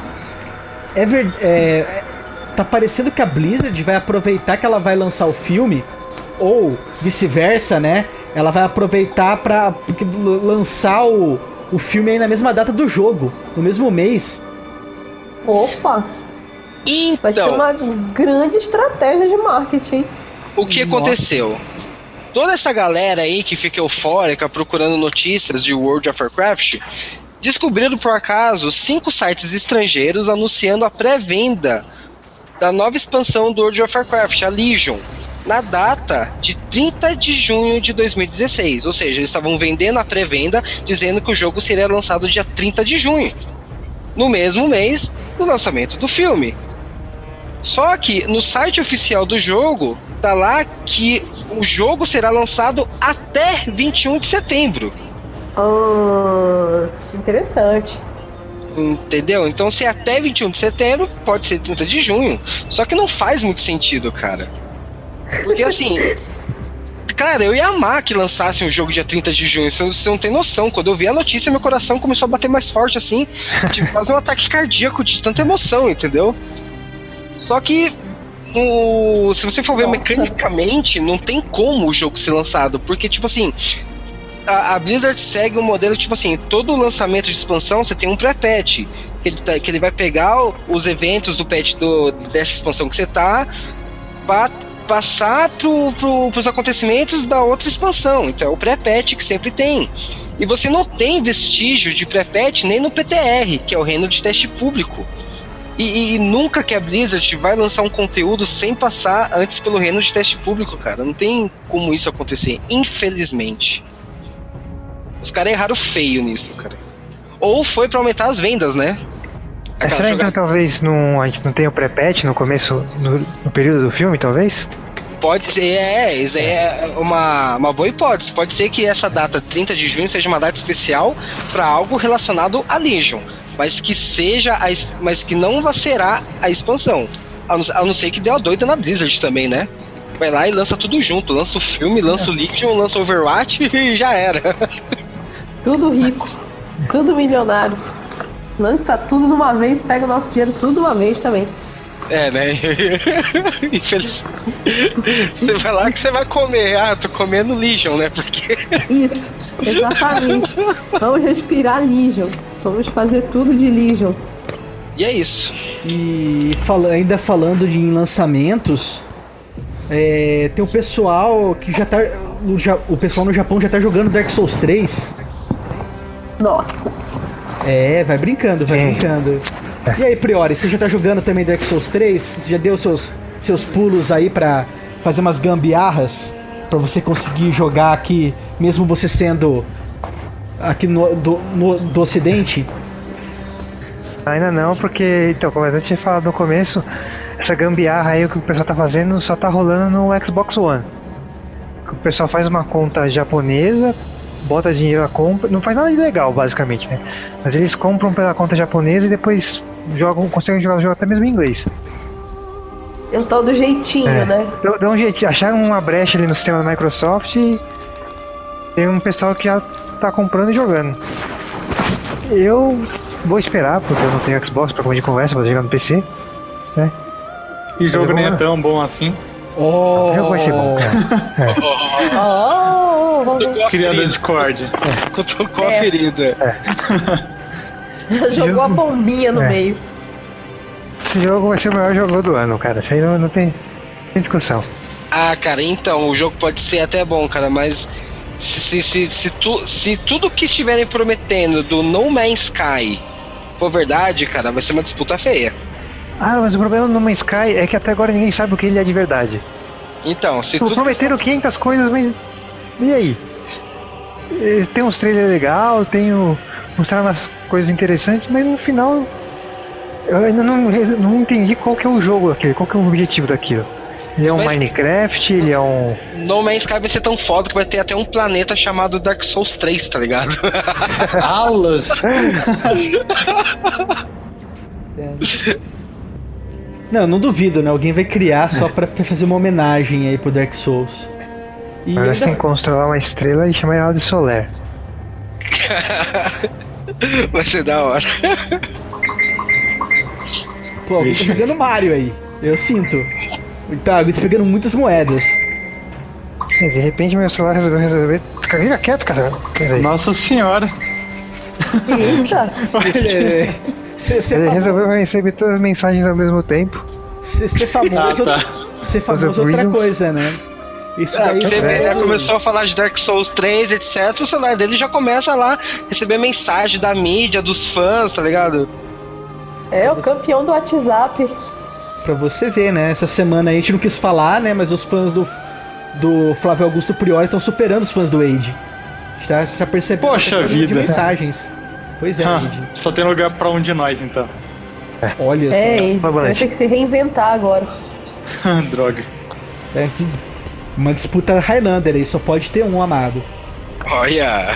Tá parecendo que a Blizzard vai aproveitar que ela vai lançar o filme, ou vice-versa, né? Ela vai aproveitar pra lançar o filme aí na mesma data do jogo, no mesmo mês. Opa! Então, vai ser uma grande estratégia de marketing. O que aconteceu? Toda essa galera aí que fica eufórica procurando notícias de World of Warcraft descobriram por acaso 5 sites estrangeiros anunciando a pré-venda da nova expansão do World of Warcraft, a Legion, na data de 30 de junho de 2016. Ou seja, eles estavam vendendo a pré-venda dizendo que o jogo seria lançado dia 30 de junho, no mesmo mês do lançamento do filme. Só que no site oficial do jogo tá lá que o jogo será lançado até 21 de setembro. Interessante. Entendeu? Então se é até 21 de setembro, pode ser 30 de junho. Só que não faz muito sentido, cara. Porque assim... Cara, eu ia amar que lançassem o jogo dia 30 de junho, você não tem noção. Quando eu vi a notícia, meu coração começou a bater mais forte assim, tipo, quase um ataque cardíaco de tanta emoção, entendeu? Só que se você for ver mecanicamente, não tem como o jogo ser lançado, porque tipo assim, a Blizzard segue um modelo tipo assim, todo lançamento de expansão você tem um pré-patch, que ele vai pegar os eventos do patch dessa expansão que você tá, passar pros acontecimentos da outra expansão. Então é o pré-patch que sempre tem. E você não tem vestígio de pré-patch nem no PTR, que é o reino de teste público. E nunca que a Blizzard vai lançar um conteúdo sem passar antes pelo reino de teste público, cara. Não tem como isso acontecer, infelizmente. Os caras erraram feio nisso, cara. Ou foi pra aumentar as vendas, né? Será que talvez a gente não tenha o pré-patch no começo, no período do filme, talvez? Pode ser, isso aí é uma boa hipótese. Pode ser que essa data, 30 de junho, seja uma data especial para algo relacionado a Legion, mas que não será a expansão. A não ser que dê uma doida na Blizzard também, né? Vai lá e lança tudo junto, lança o filme, lança o Legion, lança o Overwatch e já era. Tudo rico, tudo milionário. Lança tudo de uma vez, pega o nosso dinheiro tudo de uma vez também. Né? Infelizmente. Você vai lá que você vai comer. Tô comendo Legion, né? Porque. Isso, exatamente. Vamos respirar Legion. Vamos fazer tudo de Legion. E é isso. E ainda falando em lançamentos, tem o pessoal que já tá. O pessoal no Japão já tá jogando Dark Souls 3. Nossa. Vai brincando. E aí, Priori, você já tá jogando também Dark Souls 3? Você já deu seus pulos aí pra fazer umas gambiarras pra você conseguir jogar aqui, mesmo você sendo aqui do Ocidente? Ainda não, porque, então, como eu tinha falado no começo, essa gambiarra aí, o que o pessoal tá fazendo, só tá rolando no Xbox One. O pessoal faz uma conta japonesa, bota dinheiro à compra, não faz nada de legal, basicamente, né? Mas eles compram pela conta japonesa e depois conseguem jogar o jogo até mesmo em inglês. É um tal do jeitinho, né? Dá um jeito, acharam uma brecha ali no sistema da Microsoft e tem um pessoal que já tá comprando e jogando. Eu vou esperar, porque eu não tenho Xbox pra comer de conversa, vou jogar no PC, né? E o jogo nem é tão bom assim. O jogo vai ser bom, cara. Criando a Discord. Cutucou a ferida. Jogou a bombinha no meio. Esse jogo vai ser o maior jogo do ano, cara. Isso aí não tem discussão. Cara, então, o jogo pode ser até bom, cara, mas se tudo que estiverem prometendo do No Man's Sky for verdade, cara, vai ser uma disputa feia. Mas o problema do No Man's Sky é que até agora ninguém sabe o que ele é de verdade. Então, se tudo... Prometeram 500 coisas, mas... E aí? Tem uns trailers legais, mostraram umas coisas interessantes, mas no final... Eu ainda não entendi qual que é o jogo daquele, qual que é o objetivo daquilo. Ele é um Minecraft, ele é um... No Man's Sky vai ser tão foda que vai ter até um planeta chamado Dark Souls 3, tá ligado? Aulas! Não duvido, né? Alguém vai criar só pra fazer uma homenagem aí pro Dark Souls. E agora você tem que controlar uma estrela e chamar ela de Soler. Vai ser da hora. Pô, alguém tá jogando Mario aí. Eu sinto. Tá, alguém tá pegando muitas moedas. De repente meu celular resolveu. Fica quieto, cara. Nossa senhora. Eita. Ele resolveu receber todas as mensagens ao mesmo tempo. Ser famoso, ser famoso é outra coisa, né? Isso daí você começou a falar de Dark Souls 3, etc. O celular dele já começa lá receber mensagem da mídia, dos fãs, tá ligado? É o campeão do WhatsApp. Pra você ver, né? Essa semana a gente não quis falar, né? Mas os fãs do Flávio Augusto Priori estão superando os fãs do Age. A gente tá percebendo. Poxa vida. De mensagens. Pois é, Age. Só tem lugar pra um de nós, então. Olha só. Age, você vai ter que se reinventar agora. Droga. Uma disputa Highlander aí, só pode ter um, amado. Olha!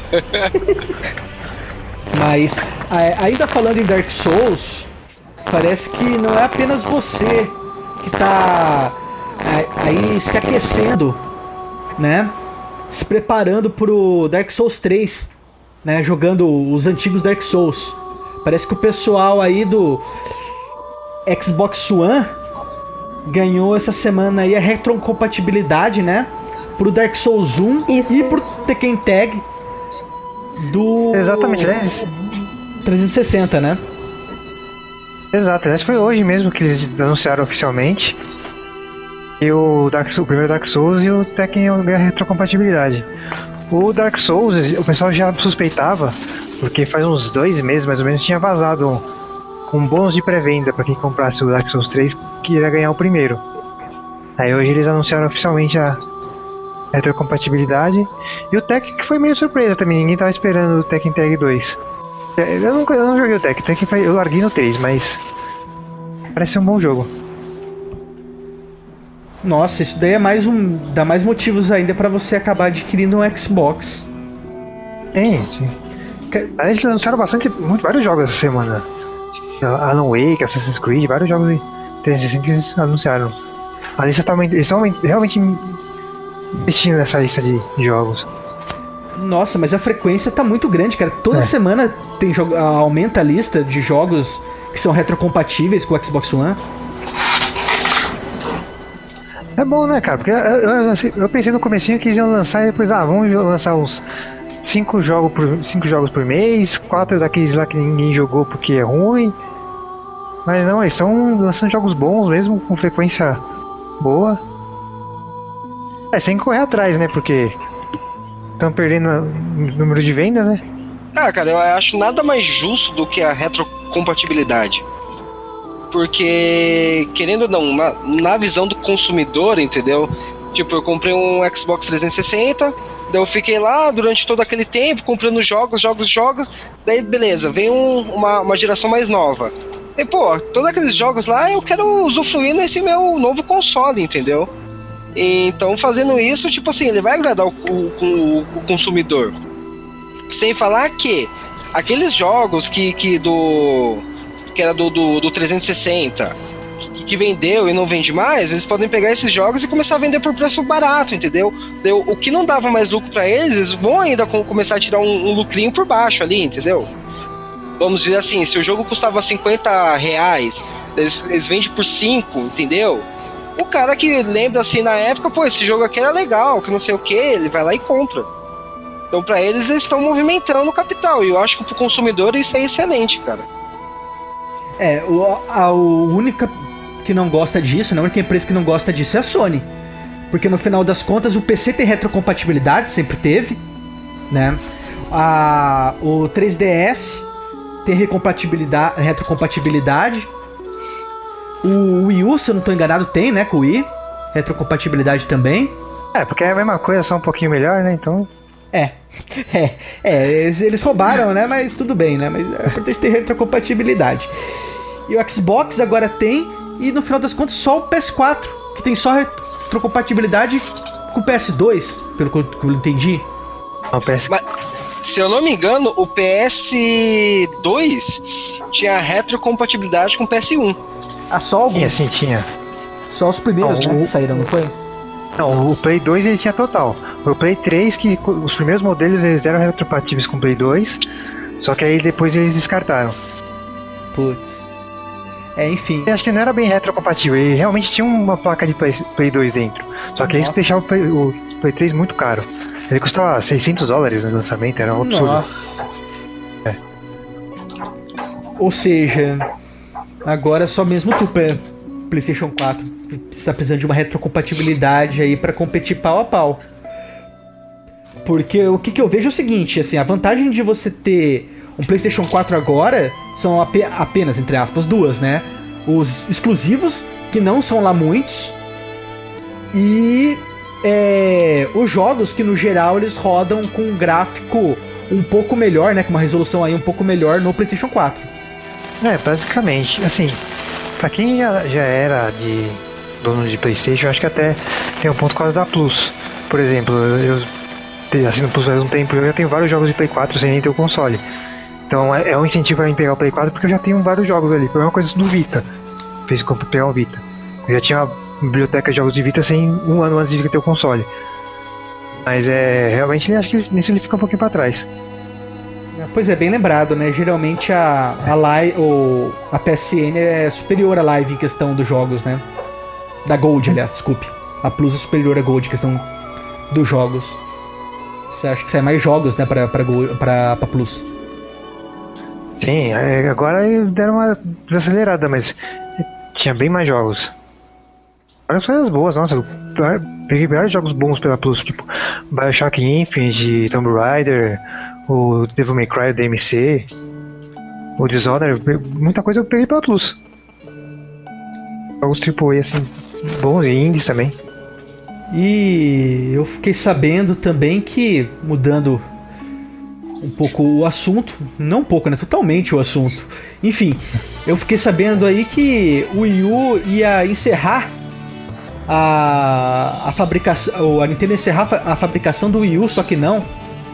Mas, ainda falando em Dark Souls, parece que não é apenas você que tá aí se aquecendo, né? Se preparando pro Dark Souls 3, né? Jogando os antigos Dark Souls. Parece que o pessoal aí do Xbox One ganhou essa semana aí a retrocompatibilidade, né? Pro Dark Souls 1 e pro Tekken Tag do... Exatamente, né? 360, né? Exato, esse foi hoje mesmo que eles anunciaram oficialmente. E o primeiro Dark Souls e o Tekken ganham a retrocompatibilidade. O Dark Souls, o pessoal já suspeitava, porque faz uns 2 meses mais ou menos tinha vazado um bônus de pré-venda para quem comprasse o Dark Souls 3 que iria ganhar o primeiro. Aí hoje eles anunciaram oficialmente a retrocompatibilidade. E o Tekken que foi meio surpresa também, ninguém tava esperando o Tekken Tag 2. Eu não joguei o Tekken, eu larguei no 3, mas parece ser um bom jogo. Nossa, isso daí é dá mais motivos ainda pra você acabar adquirindo um Xbox. Sim. Eles lançaram vários jogos essa semana. Alan Wake, Assassin's Creed, vários jogos de 360 que eles anunciaram. A lista eles estão realmente investindo nessa lista de jogos. Nossa, mas a frequência tá muito grande, cara. Toda semana tem aumenta a lista de jogos que são retrocompatíveis com o Xbox One. É bom, né, cara? Porque eu pensei no comecinho que eles iam lançar e depois, vamos lançar uns 5 jogos por mês, 4 daqueles lá que ninguém jogou porque é ruim. Mas não, eles estão lançando jogos bons mesmo, com frequência boa. Você tem que correr atrás, né? Porque estão perdendo o número de vendas, né? Cara, eu acho nada mais justo do que a retrocompatibilidade. Porque, querendo ou não, na visão do consumidor, entendeu? Tipo, eu comprei um Xbox 360, daí eu fiquei lá durante todo aquele tempo, comprando jogos, daí beleza, vem uma geração mais nova. E pô, todos aqueles jogos lá eu quero usufruir nesse meu novo console, entendeu? Então, fazendo isso, tipo assim, ele vai agradar o consumidor. Sem falar que aqueles jogos que era do 360, que vendeu e não vende mais, eles podem pegar esses jogos e começar a vender por preço barato, entendeu? O que não dava mais lucro pra eles vão ainda começar a tirar um lucrinho por baixo ali, entendeu? Vamos dizer assim, se o jogo custava R$50, eles vendem por 5, entendeu? O cara que lembra assim na época, pô, esse jogo aqui era legal, que não sei o que, ele vai lá e compra. Então pra eles estão movimentando o capital, e eu acho que pro consumidor isso é excelente, cara. A única que não gosta disso, né, a única empresa que não gosta disso é a Sony. Porque no final das contas o PC tem retrocompatibilidade, sempre teve, né? O 3DS tem retrocompatibilidade. O Wii U, se eu não estou enganado, tem, né, com o Wii. Retrocompatibilidade também. Porque é a mesma coisa, só um pouquinho melhor, né, então... Eles roubaram, né, mas tudo bem, né, mas é importante ter retrocompatibilidade. E o Xbox agora tem, e no final das contas só o PS4, que tem só retrocompatibilidade com o PS2, pelo que eu entendi. O PS... Mas, se eu não me engano, o PS2 tinha retrocompatibilidade com o PS1. Só alguns? Sim, tinha. Só os primeiros, né, que saíram, não foi? Não, o Play 2 ele tinha total. O Play 3, que os primeiros modelos eles eram retrocompatíveis com o Play 2, só que aí depois eles descartaram. Putz. Enfim. Eu acho que não era bem retrocompatível, ele realmente tinha uma placa de Play 2 dentro. Só que isso deixava o Play 3 muito caro. Ele custava $600 no lançamento, era um absurdo. Nossa. Ou seja, agora só mesmo tu, PlayStation 4, está precisando de uma retrocompatibilidade aí para competir pau a pau. Porque o que eu vejo é o seguinte, assim, a vantagem de você ter um PlayStation 4 agora são apenas, entre aspas, duas, né? Os exclusivos, que não são lá muitos, e os jogos que no geral eles rodam com um gráfico um pouco melhor, né? Com uma resolução aí um pouco melhor no PlayStation 4. Basicamente, assim, pra quem já era dono de PlayStation, eu acho que até tem um ponto por causa da Plus. Por exemplo, eu assino Plus faz um tempo, eu já tenho vários jogos de Play 4 sem nem ter o console. Então é um incentivo pra mim pegar o Play 4 porque eu já tenho vários jogos ali. Foi uma coisa do Vita. Fez eu pegar o Vita. Eu já tinha uma biblioteca de jogos de Vita sem um ano antes de ter o console. Mas realmente acho que nisso ele fica um pouquinho pra trás. Pois é, bem lembrado, né? Geralmente a PSN é superior à Live em questão dos jogos, né? Da Gold, aliás, desculpe. A Plus é superior à Gold em questão dos jogos. Você acha que sai mais jogos, né, pra Plus? Sim, agora deram uma desacelerada, mas tinha bem mais jogos. Várias coisas boas, nossa, eu peguei vários jogos bons pela Plus, tipo BioShock Infinite, Tomb Raider, o Devil May Cry, o DMC, o Dishonored, muita coisa eu peguei pela Plus. Jogos AAA assim, bons e indies também. E eu fiquei sabendo também que, mudando um pouco o assunto, não um pouco, né, totalmente o assunto, enfim, eu fiquei sabendo aí que o Wii U ia encerrar a fabricação, a Nintendo encerrar a fabricação do Wii U, só que não.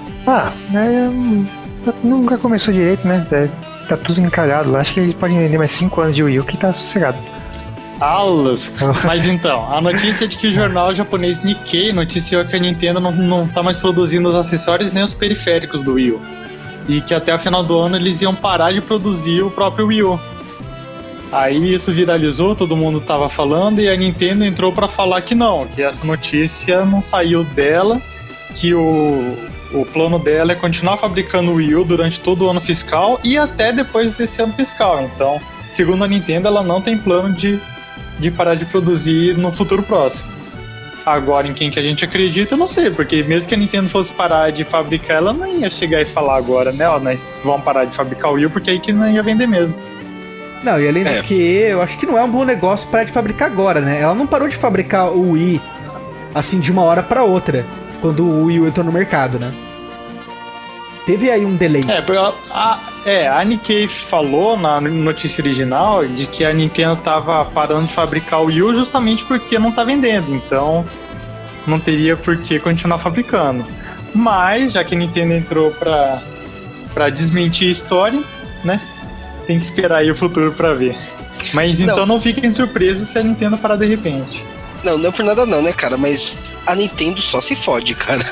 Nunca começou direito, né? Tá tudo encalhado lá. Acho que eles podem vender mais 5 anos de Wii U que tá sossegado. Alas! Mas então, a notícia é de que o jornal japonês Nikkei noticiou que a Nintendo não tá mais produzindo os acessórios nem os periféricos do Wii U. E que até o final do ano eles iam parar de produzir o próprio Wii U. Aí isso viralizou, todo mundo tava falando, e a Nintendo entrou pra falar que não, que essa notícia não saiu dela, que o plano dela é continuar fabricando o Wii U durante todo o ano fiscal e até depois desse ano fiscal. Então, segundo a Nintendo, ela não tem plano de parar de produzir no futuro próximo. Agora, em quem que a gente acredita, eu não sei, porque mesmo que a Nintendo fosse parar de fabricar, ela não ia chegar e falar agora, né, ó, nós vamos parar de fabricar o Wii U, porque aí que não ia vender mesmo. Não, e além do que, eu acho que não é um bom negócio parar de fabricar agora, né? Ela não parou de fabricar o Wii, assim, de uma hora pra outra, quando o Wii U entrou no mercado, né? Teve aí um delay. A Nikkei falou na notícia original de que a Nintendo tava parando de fabricar o Wii U justamente porque não tá vendendo, então não teria por que continuar fabricando. Mas, já que a Nintendo entrou pra desmentir a história, né? Tem que esperar aí o futuro pra ver. Mas então não fiquem surpresos se a Nintendo parar de repente. Não é por nada não, né, cara? Mas a Nintendo só se fode, cara.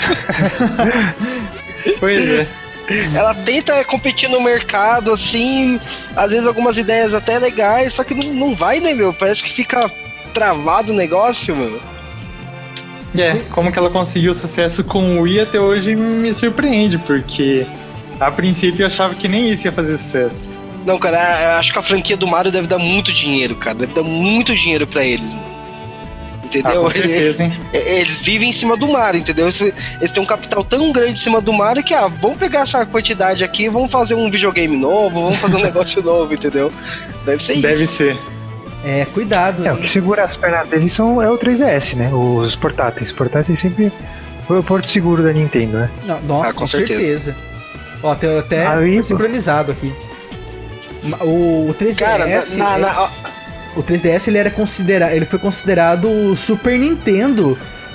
Pois é. Ela tenta competir no mercado, assim, às vezes algumas ideias até legais, só que não vai, né, meu? Parece que fica travado o negócio, meu. Como que ela conseguiu sucesso com o Wii até hoje me surpreende, porque a princípio eu achava que nem isso ia fazer sucesso. Não, cara, eu acho que a franquia do Mario deve dar muito dinheiro, cara. Deve dar muito dinheiro pra eles, mano. Entendeu? Com certeza, hein? Eles vivem em cima do Mario, entendeu? Eles têm um capital tão grande em cima do Mario que, vamos pegar essa quantidade aqui, vamos fazer um videogame novo, vamos fazer um negócio novo, entendeu? Deve ser isso. Deve ser. Cuidado. O que segura as pernas deles é o 3DS, né? Os portáteis. Os portáteis sempre foi o porto seguro da Nintendo, né? Nossa, com certeza. Ó, tem até sincronizado aqui. O 3DS... Cara, o 3DS ele foi considerado o Super Nintendo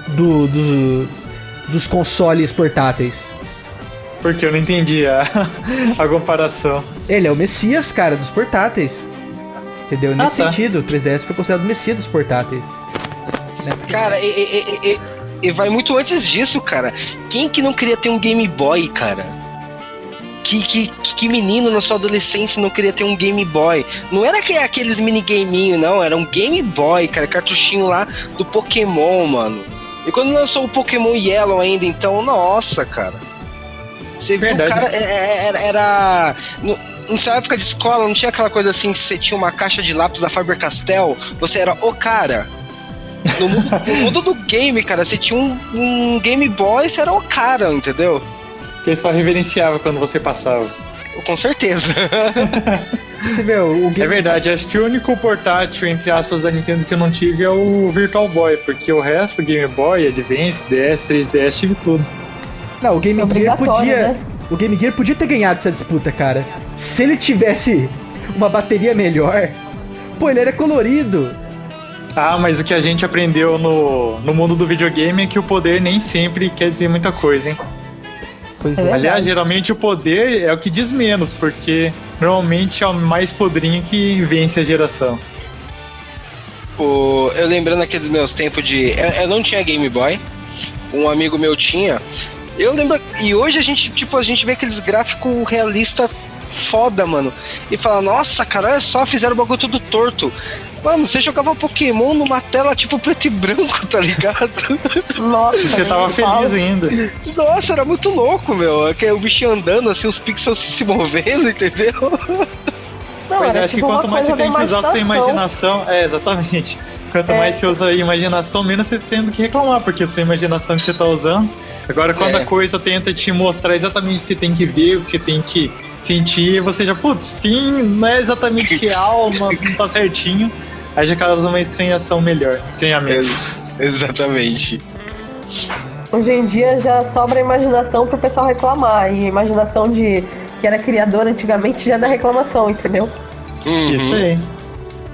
dos consoles portáteis. Porque eu não entendi a comparação. Ele é o Messias, cara, dos portáteis. Entendeu? Nesse sentido, o 3DS foi considerado o Messias dos portáteis. Né? Cara, e vai muito antes disso, cara. Quem que não queria ter um Game Boy, cara? Que menino na sua adolescência não queria ter um Game Boy? Não era aqueles minigaminhos, não. Era um Game Boy, cara. Cartuchinho lá do Pokémon, mano. E quando lançou o Pokémon Yellow ainda, então, nossa, cara. Você viu, cara, era... Na sua época de escola, não tinha aquela coisa assim que você tinha uma caixa de lápis da Faber-Castell? Você era o cara. No mundo do game, cara, você tinha um Game Boy, você era o cara, entendeu? Que só reverenciava quando você passava. Com certeza. Você vê, É verdade, acho que o único portátil, entre aspas, da Nintendo que eu não tive é o Virtual Boy, porque o resto, Game Boy, Advance, DS, 3DS, tive tudo. Não, o Game Gear podia... Né? O Game Gear podia ter ganhado essa disputa, cara. Se ele tivesse uma bateria melhor... Pô, ele era colorido. Mas o que a gente aprendeu no mundo do videogame é que o poder nem sempre quer dizer muita coisa, hein? Aliás, geralmente o poder é o que diz menos, porque normalmente é o mais podrinho que vence a geração. Eu lembrando aqueles meus tempos de... Eu não tinha Game Boy, um amigo meu tinha. Eu lembro... E hoje a gente vê aqueles gráficos realistas foda, mano. E fala, nossa, cara, olha só, fizeram o bagulho tudo torto. Mano, você jogava Pokémon numa tela tipo preto e branco, tá ligado? Nossa, você tava feliz ainda. Nossa, era muito louco, meu. O bichinho andando, assim, os pixels se movendo, entendeu? Não, pois acho tipo que quanto mais você tem que usar sua imaginação... Exatamente. Quanto mais você usa a imaginação, menos você tem que reclamar, porque a sua imaginação que você tá usando. Agora, quando a coisa tenta te mostrar exatamente o que você tem que ver, o que você tem que sentir, você já, não é exatamente real, não tá certinho. Aí já causa uma estranhamento. Exatamente. Hoje em dia já sobra imaginação pro pessoal reclamar. E a imaginação que era criador antigamente já dá reclamação, entendeu? Isso aí.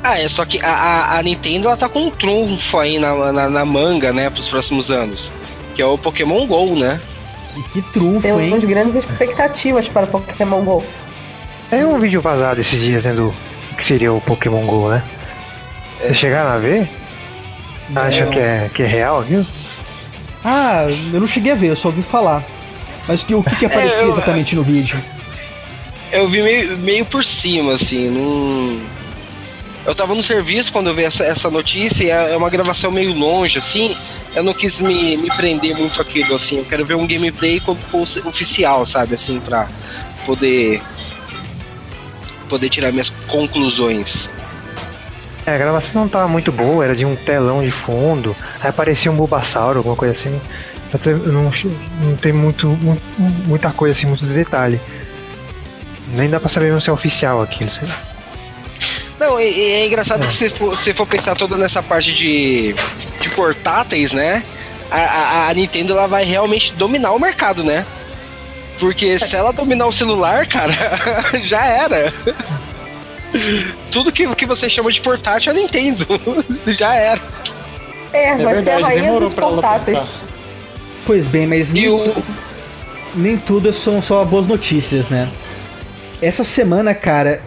Só que a Nintendo ela tá com um trunfo aí na manga, né, pros próximos anos. Que é o Pokémon GO, né? E que trunfo, hein? Temos grandes expectativas para Pokémon GO. Tem um vídeo vazado esses dias, né, do que seria o Pokémon GO, né? Vocês chegaram a ver? Acham que é real, viu? Ah, eu não cheguei a ver, eu só ouvi falar. Mas o que aparecia exatamente no vídeo? Eu vi meio por cima, assim, Eu tava no serviço quando eu vi essa notícia, e é uma gravação meio longe, assim. Eu não quis me prender muito àquilo, assim. Eu quero ver um gameplay como oficial, sabe, assim, pra poder tirar minhas conclusões. A gravação não tava muito boa, era de um telão de fundo, aí aparecia um Bulbasaur, alguma coisa assim. Não tem muita coisa assim, muito detalhe. Nem dá pra saber se é oficial aquilo, sei lá. Não, é engraçado que se for pensar toda nessa parte de portáteis, né? A Nintendo ela vai realmente dominar o mercado, né? Porque se ela dominar o celular, cara, já era. Tudo que você chama de portátil é a Nintendo. Já era. Vai verdade, ser a rainha demorou dos pra ela portáteis. tocar. Pois bem, mas nem tudo são só boas notícias, né? Essa semana, cara,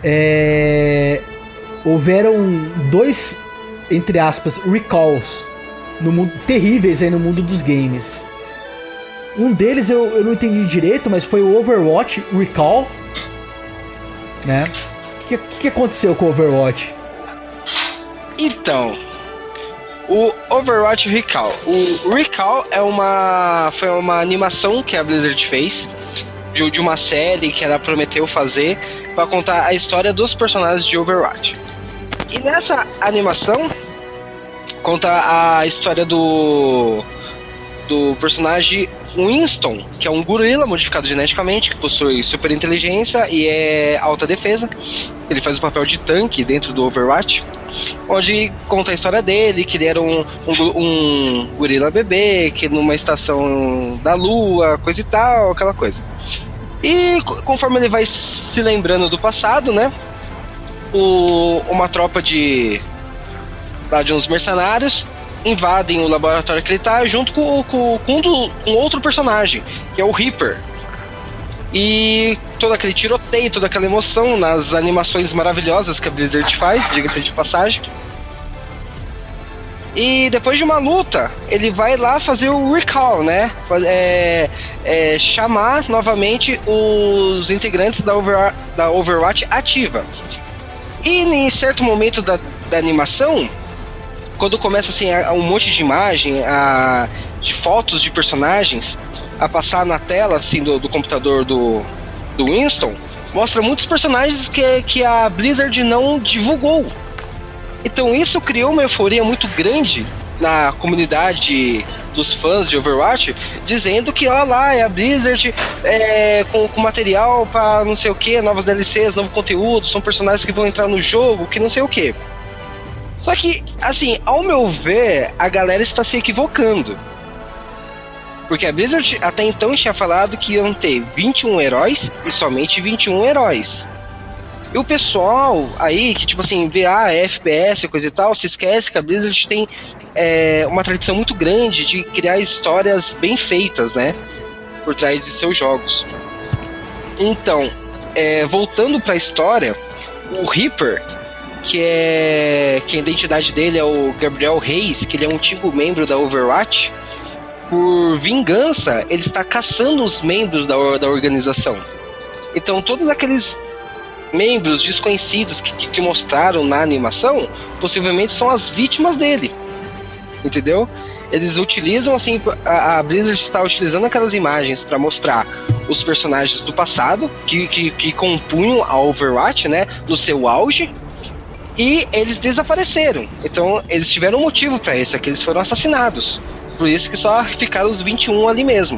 houveram 2, entre aspas, recalls no mundo, terríveis aí no mundo dos games. Um deles eu não entendi direito, mas foi o Overwatch Recall, né? O que aconteceu com o Overwatch? Então, o Overwatch Recall. O Recall foi uma animação que a Blizzard fez de uma série que ela prometeu fazer para contar a história dos personagens de Overwatch. E nessa animação conta a história do personagem Winston, que é um gorila modificado geneticamente, que possui super inteligência e é alta defesa. Ele faz o papel de tanque dentro do Overwatch, onde conta a história dele, que ele era um gorila bebê, que numa estação da lua, coisa e tal, aquela coisa. E conforme ele vai se lembrando do passado, né, uma tropa de uns mercenários invadem o laboratório que ele tá, junto com um outro personagem, que é o Reaper. E todo aquele tiroteio, toda aquela emoção nas animações maravilhosas que a Blizzard faz, diga-se de passagem. E depois de uma luta, ele vai lá fazer o recall, né? Chamar novamente os integrantes da Overwatch ativa. E em certo momento da animação, quando começa assim um monte de imagem, de fotos de personagens a passar na tela assim do computador do Winston, mostra muitos personagens que a Blizzard não divulgou. Então isso criou uma euforia muito grande na comunidade dos fãs de Overwatch, dizendo que ó lá, é a Blizzard com material para não sei o que, novas DLCs, novo conteúdo, são personagens que vão entrar no jogo, que não sei o que. Só que, assim, ao meu ver, a galera está se equivocando. Porque a Blizzard até então tinha falado que iam ter 21 heróis e somente 21 heróis. E o pessoal aí, que tipo assim, vê FPS e coisa e tal, se esquece que a Blizzard tem uma tradição muito grande de criar histórias bem feitas, né? Por trás de seus jogos. Então, voltando para a história, o Reaper, que a identidade dele é o Gabriel Reis, que ele é um antigo membro da Overwatch, por vingança, ele está caçando os membros da organização. Então, todos aqueles membros desconhecidos que mostraram na animação, possivelmente são as vítimas dele. Entendeu? Eles utilizam, assim, a Blizzard está utilizando aquelas imagens para mostrar os personagens do passado, que compunham a Overwatch, né, no seu auge, e eles desapareceram. Então, eles tiveram um motivo para isso, é que eles foram assassinados. Por isso que só ficaram os 21 ali mesmo.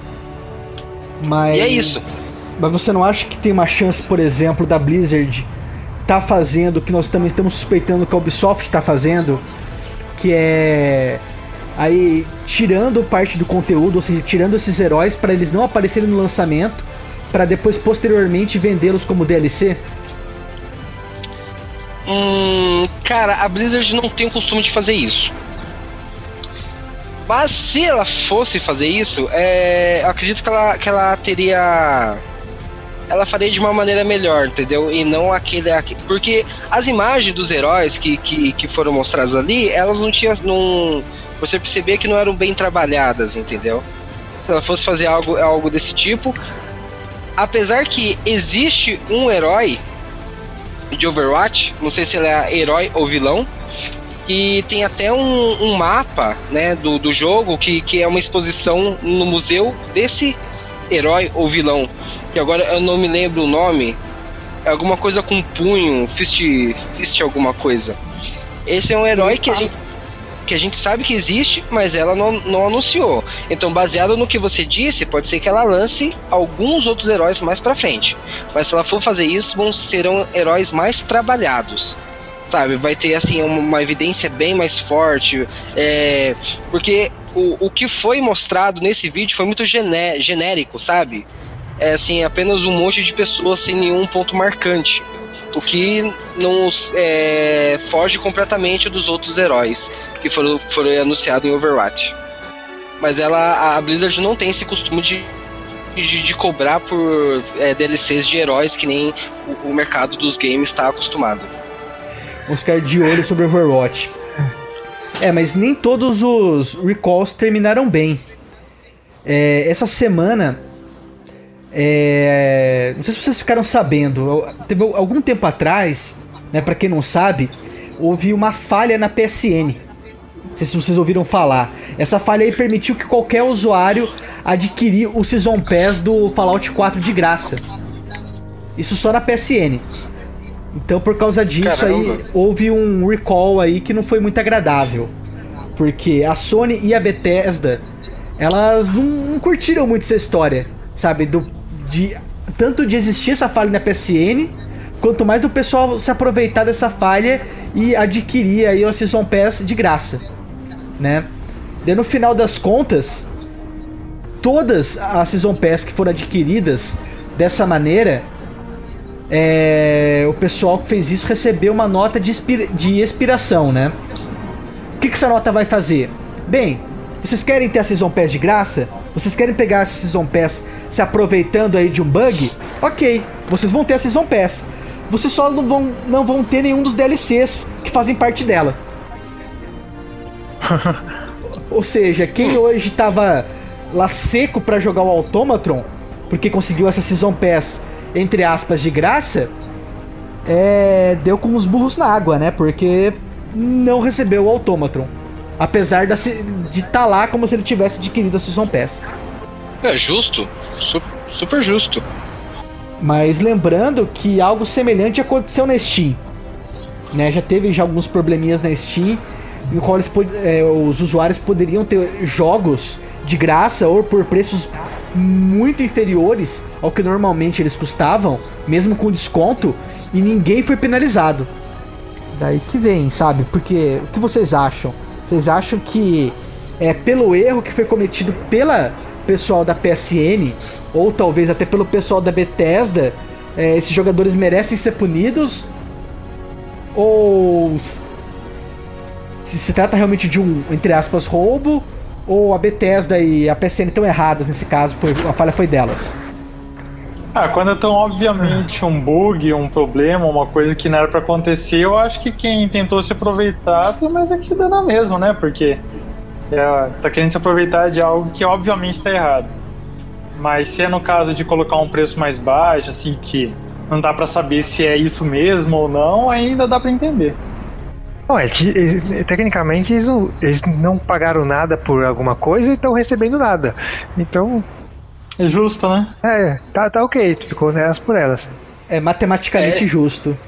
Mas... E é isso. Mas você não acha que tem uma chance, por exemplo, da Blizzard tá fazendo o que nós também estamos suspeitando que a Ubisoft tá fazendo, que é aí tirando parte do conteúdo, ou seja, tirando esses heróis para eles não aparecerem no lançamento, para depois posteriormente vendê-los como DLC? Cara, a Blizzard não tem o costume de fazer isso. Mas se ela fosse fazer isso, eu acredito que ela teria... Ela faria de uma maneira melhor, entendeu? E não aquele... Porque as imagens dos heróis que foram mostradas ali, elas não tinham... Você percebia que não eram bem trabalhadas, entendeu? Se ela fosse fazer algo desse tipo... Apesar que existe um herói de Overwatch, não sei se ele é herói ou vilão, que tem até um mapa, né, do jogo, que é uma exposição no museu desse herói ou vilão, que agora eu não me lembro o nome, é alguma coisa com punho, fist alguma coisa. Esse é um herói que a gente sabe que existe, mas ela não anunciou. Então, baseado no que você disse, pode ser que ela lance alguns outros heróis mais pra frente. Mas se ela for fazer isso, serão heróis mais trabalhados, sabe? Vai ter, assim, uma evidência bem mais forte. Porque o que foi mostrado nesse vídeo foi muito genérico, sabe? É, assim, apenas um monte de pessoas sem nenhum ponto marcante. O que não foge completamente dos outros heróis que foram anunciados em Overwatch. Mas a Blizzard não tem esse costume de cobrar por DLCs de heróis que nem o mercado dos games está acostumado. Vamos ficar de olho sobre Overwatch. Mas nem todos os recalls terminaram bem. Essa semana... não sei se vocês ficaram sabendo, teve algum tempo atrás, né, pra quem não sabe, houve uma falha na PSN. Não sei se vocês ouviram falar. Essa falha aí permitiu que qualquer usuário adquirir o Season Pass do Fallout 4 de graça. Isso só na PSN. Então, por causa disso, aí houve um recall aí que não foi muito agradável. Porque a Sony e a Bethesda, elas não curtiram muito essa história, sabe? Tanto de existir essa falha na PSN, quanto mais do pessoal se aproveitar dessa falha e adquirir aí o Season Pass de graça, né? Daí, no final das contas, todas as Season Pass que foram adquiridas dessa maneira, o pessoal que fez isso recebeu uma nota de expiração, né? O que essa nota vai fazer? Bem, vocês querem ter a Season Pass de graça? Vocês querem pegar essa Season Pass se aproveitando aí de um bug? Ok, vocês vão ter a Season Pass. Vocês só não vão ter nenhum dos DLCs que fazem parte dela. Ou seja, quem hoje tava lá seco pra jogar o Automatron, porque conseguiu essa Season Pass, entre aspas, de graça, deu com os burros na água, né? Porque não recebeu o Automatron. Apesar de estar lá como se ele tivesse adquirido a Season Pass. É justo, super justo. Mas lembrando que algo semelhante aconteceu na Steam, né? Já teve alguns probleminhas na Steam, no qual os usuários poderiam ter jogos de graça ou por preços muito inferiores ao que normalmente eles custavam, mesmo com desconto, e ninguém foi penalizado. Daí que vem, sabe? Porque o que vocês acham? Vocês acham que pelo erro que foi cometido pela pessoal da PSN, ou talvez até pelo pessoal da Bethesda, esses jogadores merecem ser punidos? Ou se trata realmente de um, entre aspas, roubo? Ou a Bethesda e a PSN estão erradas nesse caso, a falha foi delas? Quando é tão obviamente um bug, um problema, uma coisa que não era pra acontecer, eu acho que quem tentou se aproveitar tem mais que se dá mesmo, né? Porque tá querendo se aproveitar de algo que obviamente tá errado. Mas se é no caso de colocar um preço mais baixo, assim, que não dá pra saber se é isso mesmo ou não, ainda dá pra entender. Bom, tecnicamente eles não pagaram nada por alguma coisa e estão recebendo nada. Então... é justo, né? Tá ok, ficou nelas por elas. É matematicamente justo.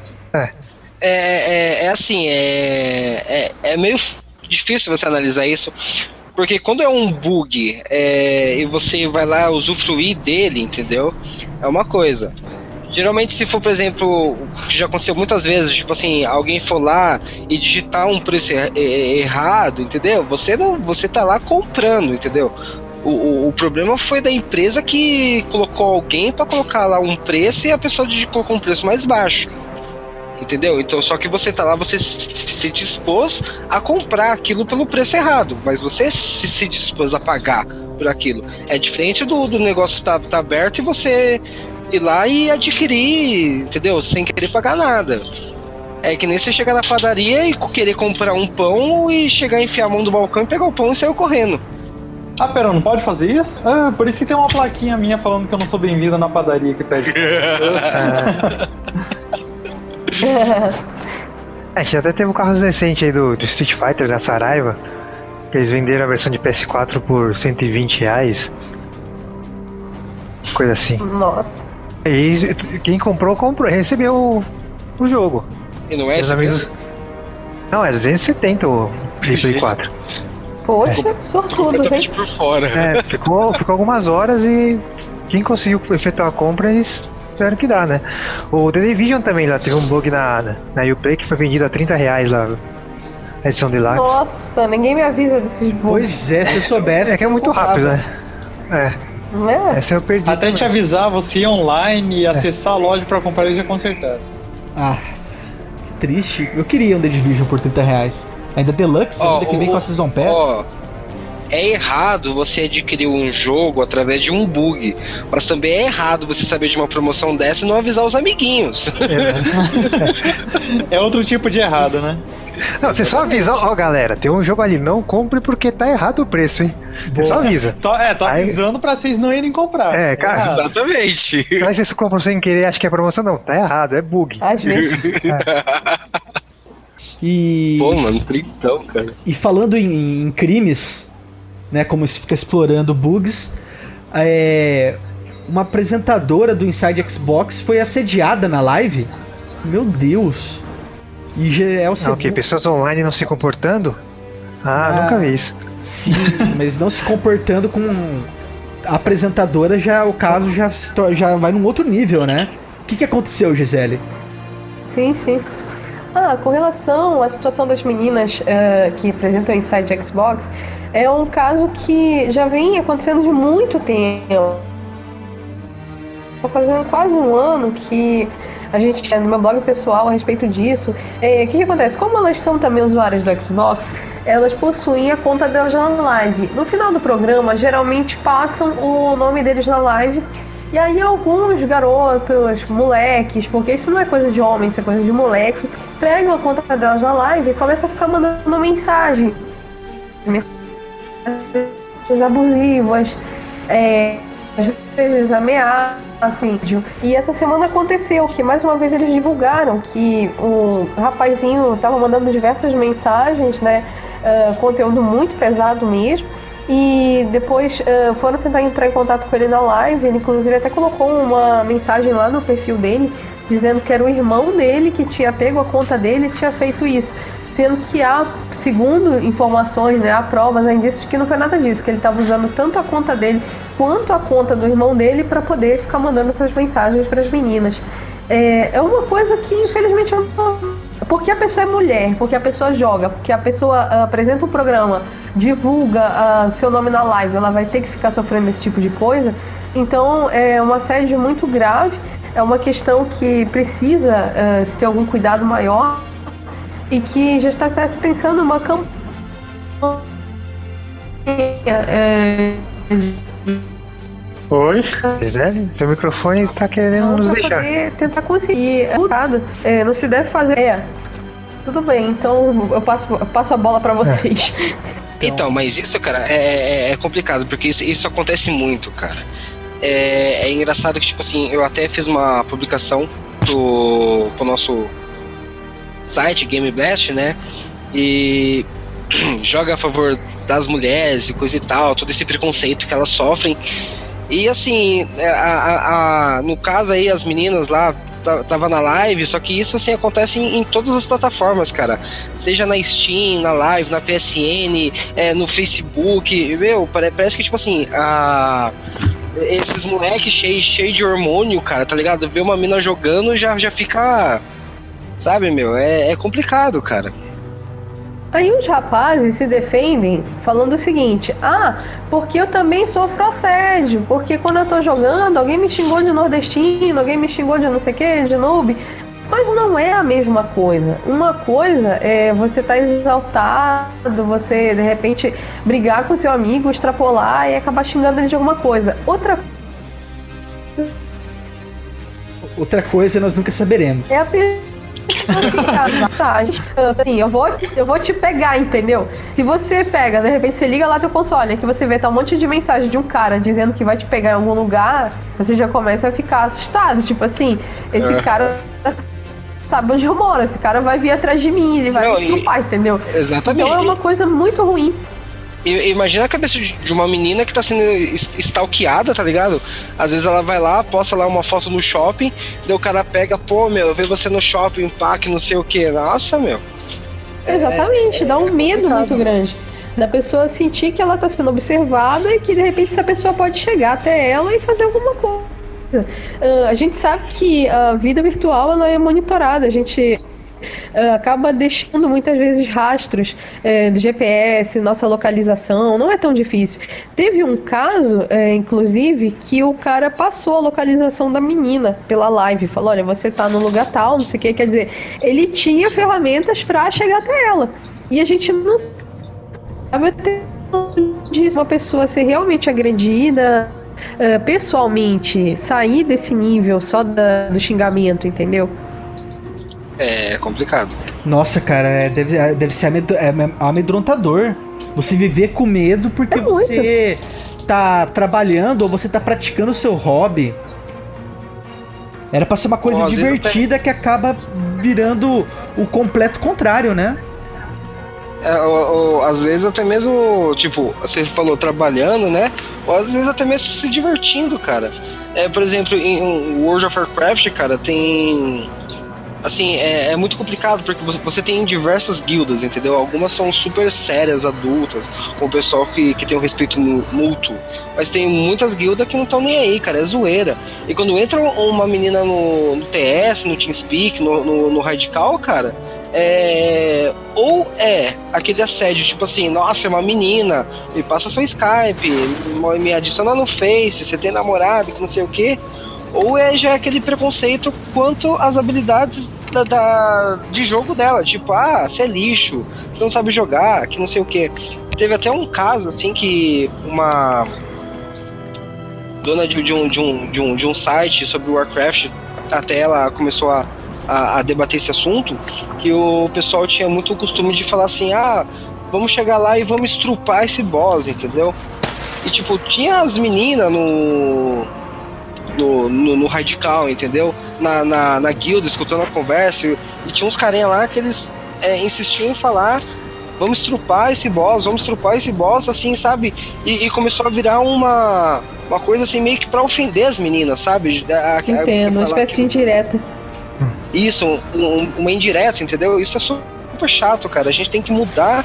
Assim, é meio difícil você analisar isso, porque quando é um bug e você vai lá usufruir dele, entendeu? É uma coisa. Geralmente, se for, por exemplo, que já aconteceu muitas vezes, tipo assim, alguém for lá e digitar um preço errado, entendeu? Você tá lá comprando, entendeu? O problema foi da empresa que colocou alguém para colocar lá um preço e a pessoa colocou um preço mais baixo. Entendeu? Então, só que você tá lá, você se dispôs a comprar aquilo pelo preço errado, mas você se dispôs a pagar por aquilo. É diferente do negócio tá aberto e você ir lá e adquirir, entendeu? Sem querer pagar nada. É que nem você chegar na padaria e querer comprar um pão e chegar a enfiar a mão no balcão e pegar o pão e sair correndo. Ah, pera, não pode fazer isso? Ah, por isso que tem uma plaquinha minha falando que eu não sou bem-vinda na padaria que pede. A gente até teve um carro recente aí do Street Fighter da Saraiva, que eles venderam a versão de PS4 por R$120. Coisa assim. Nossa. E quem comprou, recebeu o jogo. E não é Meus esse amigos... preço? Não, é 270 o de Play 4. Poxa, sortudo, hein? Completamente por fora. Ficou algumas horas e quem conseguiu efetuar a compra, eles tiveram que dar, né? O The Division também lá teve um bug na Uplay que foi vendido a R$30 lá. A edição de lá. Nossa, ninguém me avisa desses bugs. Pois é, se eu soubesse. É que é muito rápido, né? Não é? Essa eu perdi. Até te avisar, você ia online e acessar a loja pra comprar e já consertar. Ah, que triste. Eu queria um The Division por R$30. Ainda Deluxe, ainda que vem com a Season Pass. É errado você adquirir um jogo através de um bug, mas também é errado você saber de uma promoção dessa e não avisar os amiguinhos. É outro tipo de errado, né? Não, você só avisa, ó galera, tem um jogo ali, não compre porque tá errado o preço, hein? Você só avisa. Tô avisando pra vocês não irem comprar. Cara. Exatamente. Mas vocês compram sem querer, acho que é promoção, não, tá errado, é bug. Às vezes. Pô, mano, trintão, cara. E falando em crimes, né, como se fica explorando bugs, uma apresentadora do Inside Xbox foi assediada na live. Meu Deus. E já é o segundo... O quê? Pessoas online não se comportando? Nunca vi isso. Sim, mas não se comportando com a apresentadora, já o caso já vai num outro nível, né? O que aconteceu, Gisele? Sim. Com relação à situação das meninas que apresentam o Inside Xbox, é um caso que já vem acontecendo de muito tempo. Estou fazendo quase um ano que a gente, no meu blog pessoal, a respeito disso. O que acontece? Como elas são também usuárias do Xbox, elas possuem a conta delas na live. No final do programa, geralmente passam o nome deles na live. E aí alguns garotos, moleques, porque isso não é coisa de homem, isso é coisa de moleque, pegam a conta delas na live e começam a ficar mandando mensagem. Mensagens abusivas, às vezes ameaças. E essa semana aconteceu que mais uma vez eles divulgaram que o rapazinho estava mandando diversas mensagens, né, conteúdo muito pesado mesmo, e depois foram tentar entrar em contato com ele na live. Ele inclusive até colocou uma mensagem lá no perfil dele dizendo que era o irmão dele que tinha pego a conta dele e tinha feito isso, sendo que há, segundo informações, né, há provas, há indícios que não foi nada disso, que ele estava usando tanto a conta dele quanto a conta do irmão dele para poder ficar mandando essas mensagens para as meninas. É uma coisa que infelizmente porque a pessoa é mulher, porque a pessoa joga, porque a pessoa apresenta um programa, divulga seu nome na live, ela vai ter que ficar sofrendo esse tipo de coisa. Então é uma assédio muito grave, é uma questão que precisa se ter algum cuidado maior e que já está se pensando uma campanha Oi? Gisele, seu microfone está querendo nos deixar. Tentar conseguir. Não se deve fazer. Tudo bem, então eu passo a bola pra vocês. Então, mas isso, cara, é complicado, porque isso acontece muito, cara. É engraçado que, tipo assim, eu até fiz uma publicação pro nosso site, Game Blast, né? E joga a favor das mulheres e coisa e tal, todo esse preconceito que elas sofrem. E assim, no caso aí, as meninas lá tava na live, só que isso assim acontece em todas as plataformas, cara. Seja na Steam, na Live, na PSN, no Facebook, meu, parece que tipo assim, esses moleques cheio de hormônio, cara, tá ligado? Ver uma mina jogando já fica, sabe, meu, é complicado, cara. Aí os rapazes se defendem falando o seguinte: porque eu também sofro assédio, porque quando eu tô jogando, alguém me xingou de nordestino, alguém me xingou de não sei o que, de noob. Mas não é a mesma coisa. Uma coisa é você estar exaltado, você de repente brigar com seu amigo, extrapolar e acabar xingando ele de alguma coisa. Outra coisa nós nunca saberemos. É a assim, eu vou te pegar, entendeu? Se você pega, de repente você liga lá teu console, que você vê tá um monte de mensagem de um cara dizendo que vai te pegar em algum lugar, você já começa a ficar assustado, tipo assim, esse cara sabe onde eu moro, esse cara vai vir atrás de mim, ele vai me estupar, entendeu? Exatamente. Então é uma coisa muito ruim. Imagina a cabeça de uma menina que tá sendo stalkeada, tá ligado? Às vezes ela vai lá, posta lá uma foto no shopping, daí o cara pega, pô, meu, vê você no shopping, pá, que não sei o que. Nossa, meu. Exatamente, dá um medo muito grande. Da pessoa sentir que ela tá sendo observada e que de repente essa pessoa pode chegar até ela e fazer alguma coisa. A gente sabe que a vida virtual ela é monitorada, a gente acaba deixando muitas vezes rastros do GPS, nossa localização, não é tão difícil. Teve um caso, inclusive, que o cara passou a localização da menina pela live, falou, olha, você tá no lugar tal, não sei o que, quer dizer, ele tinha ferramentas pra chegar até ela, e a gente não sabe até disso, uma pessoa ser realmente agredida pessoalmente, sair desse nível só do xingamento, entendeu? É complicado. Nossa, cara, deve ser amedrontador. Você viver com medo porque você tá trabalhando ou você tá praticando o seu hobby. Era pra ser uma coisa divertida que acaba virando o completo contrário, né? Às vezes até mesmo, tipo, você falou trabalhando, né? Ou às vezes até mesmo se divertindo, cara. Por exemplo, em World of Warcraft, cara, tem... Assim, é muito complicado, porque você tem diversas guildas, entendeu? Algumas são super sérias, adultas, com o pessoal que tem um respeito mútuo. Mas tem muitas guildas que não estão nem aí, cara, é zoeira. E quando entra uma menina no TS, no TeamSpeak, no Radical, cara, ou aquele assédio, tipo assim, nossa, é uma menina, me passa seu Skype, me adiciona no Face, você tem namorado, que não sei o quê. Ou já é aquele preconceito quanto às habilidades de jogo dela, tipo, você é lixo, você não sabe jogar, que não sei o que. Teve até um caso, assim, que uma dona de um site sobre Warcraft, até ela começou a debater esse assunto, que o pessoal tinha muito o costume de falar assim, vamos chegar lá e vamos estrupar esse boss, entendeu? E tipo, tinha as meninas no Radical, entendeu? Na guilda, escutando a conversa, e tinha uns carinha lá que eles insistiam em falar, vamos estrupar esse boss, assim, sabe? E começou a virar uma coisa assim, meio que pra ofender as meninas, sabe? Entendo, uma espécie de indireta. Isso, uma indireta, entendeu? Isso é super chato, cara. A gente tem que mudar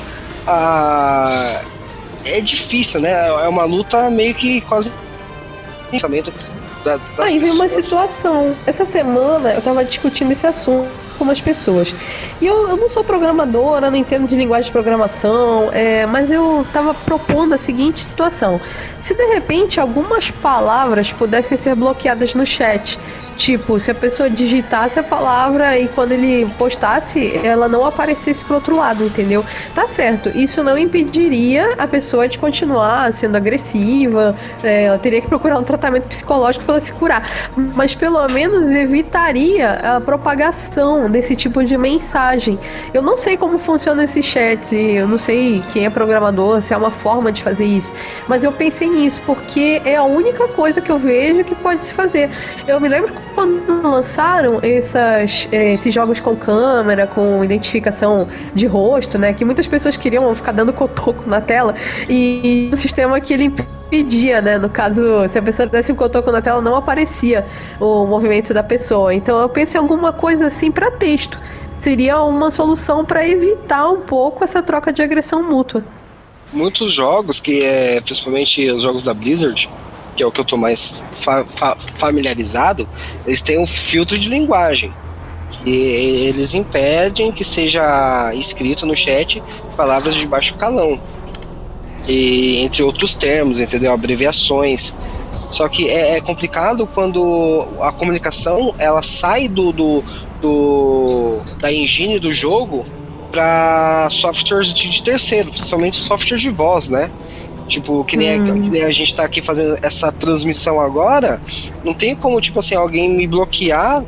é difícil, né? É uma luta meio que quase pensamento. Aí vem uma situação. Essa semana eu tava discutindo esse assunto com umas pessoas. E eu não sou programadora, não entendo de linguagem de programação, mas eu tava propondo a seguinte situação. Se de repente algumas palavras pudessem ser bloqueadas no chat, tipo, se a pessoa digitasse a palavra e quando ele postasse, ela não aparecesse pro outro lado, entendeu? Tá certo, isso não impediria a pessoa de continuar sendo agressiva, ela teria que procurar um tratamento psicológico para ela se curar, mas pelo menos evitaria a propagação desse tipo de mensagem. Eu não sei como funciona esse chat, eu não sei quem é programador, se é uma forma de fazer isso, mas eu pensei nisso, porque é a única coisa que eu vejo que pode se fazer. Eu me lembro quando lançaram esses jogos com câmera, com identificação de rosto, né, que muitas pessoas queriam ficar dando cotoco na tela, e o sistema que ele impedia, né, no caso, se a pessoa desse um cotoco na tela, não aparecia o movimento da pessoa. Então eu pensei em alguma coisa assim para texto. Seria uma solução para evitar um pouco essa troca de agressão mútua. Muitos jogos, principalmente os jogos da Blizzard, que é o que eu tô mais familiarizado, eles têm um filtro de linguagem, que eles impedem que seja escrito no chat palavras de baixo calão, e entre outros termos, entendeu? Abreviações. Só que é complicado quando a comunicação ela sai do da engine do jogo para softwares de terceiro, principalmente softwares de voz, né? Tipo, que nem a gente tá aqui fazendo essa transmissão agora, não tem como, tipo assim, alguém me bloquear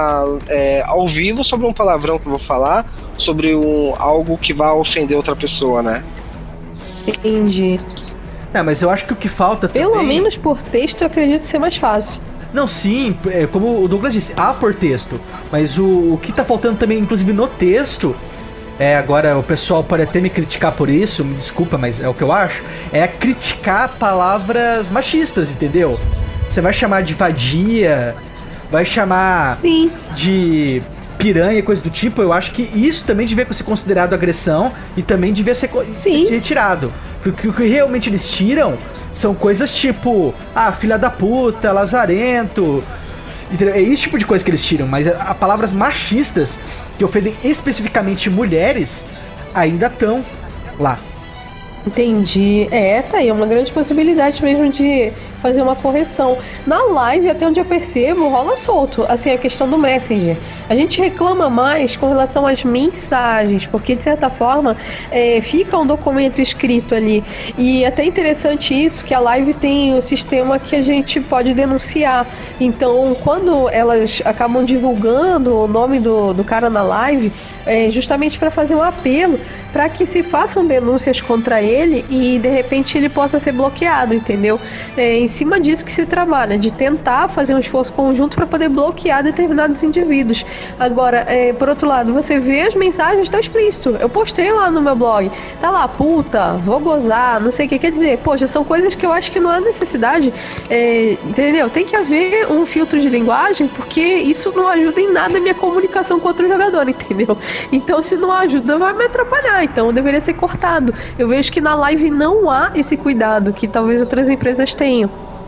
ao vivo sobre um palavrão que eu vou falar, sobre algo que vai ofender outra pessoa, né? Entendi. Mas eu acho que o que falta Pelo também... menos por texto eu acredito ser mais fácil. Não, sim, como o Douglas disse, há por texto, mas o que tá faltando também, inclusive no texto... agora o pessoal pode até me criticar por isso, me desculpa, mas é o que eu acho, é criticar palavras machistas, entendeu? Você vai chamar de vadia, vai chamar de piranha, coisa do tipo. Eu acho que isso também devia ser considerado agressão e também devia ser retirado. Porque o que realmente eles tiram são coisas tipo, filha da puta, lazarento... É esse tipo de coisa que eles tiram, mas palavras machistas que ofendem especificamente mulheres ainda estão lá. Entendi. Tá aí, uma grande possibilidade mesmo de fazer uma correção. Na live, até onde eu percebo, rola solto, assim, a questão do Messenger. A gente reclama mais com relação às mensagens, porque de certa forma fica um documento escrito ali. E até interessante isso, que a live tem o sistema que a gente pode denunciar. Então, quando elas acabam divulgando o nome do cara na live, justamente para fazer um apelo para que se façam denúncias contra ele e de repente ele possa ser bloqueado, entendeu? Em cima disso que se trabalha, de tentar fazer um esforço conjunto para poder bloquear determinados indivíduos. Agora, por outro lado, você vê as mensagens, está explícito. Eu postei lá no meu blog, tá lá, puta, vou gozar, não sei o que quer dizer. Poxa, são coisas que eu acho que não há necessidade, entendeu? Tem que haver um filtro de linguagem, porque isso não ajuda em nada a minha comunicação com outro jogador, entendeu? Então, se não ajuda, vai me atrapalhar. Então, deveria ser cortado. Eu vejo que na live não há esse cuidado que talvez outras empresas tenham.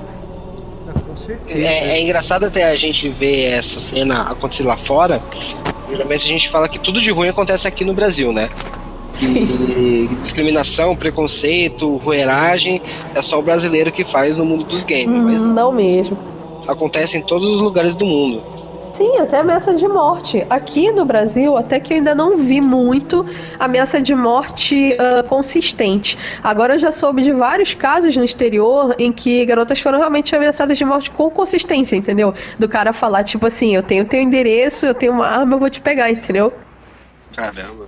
É engraçado até a gente ver essa cena acontecer lá fora. Geralmente a gente fala que tudo de ruim acontece aqui no Brasil, né? E discriminação, preconceito, rueragem é só o brasileiro que faz no mundo dos games. Mas não mesmo. Acontece em todos os lugares do mundo. Sim, até ameaça de morte. Aqui no Brasil, até que eu ainda não vi muito ameaça de morte consistente. Agora eu já soube de vários casos no exterior em que garotas foram realmente ameaçadas de morte com consistência, entendeu? Do cara falar, tipo assim, eu tenho teu endereço, eu tenho uma arma, eu vou te pegar, entendeu? Caramba.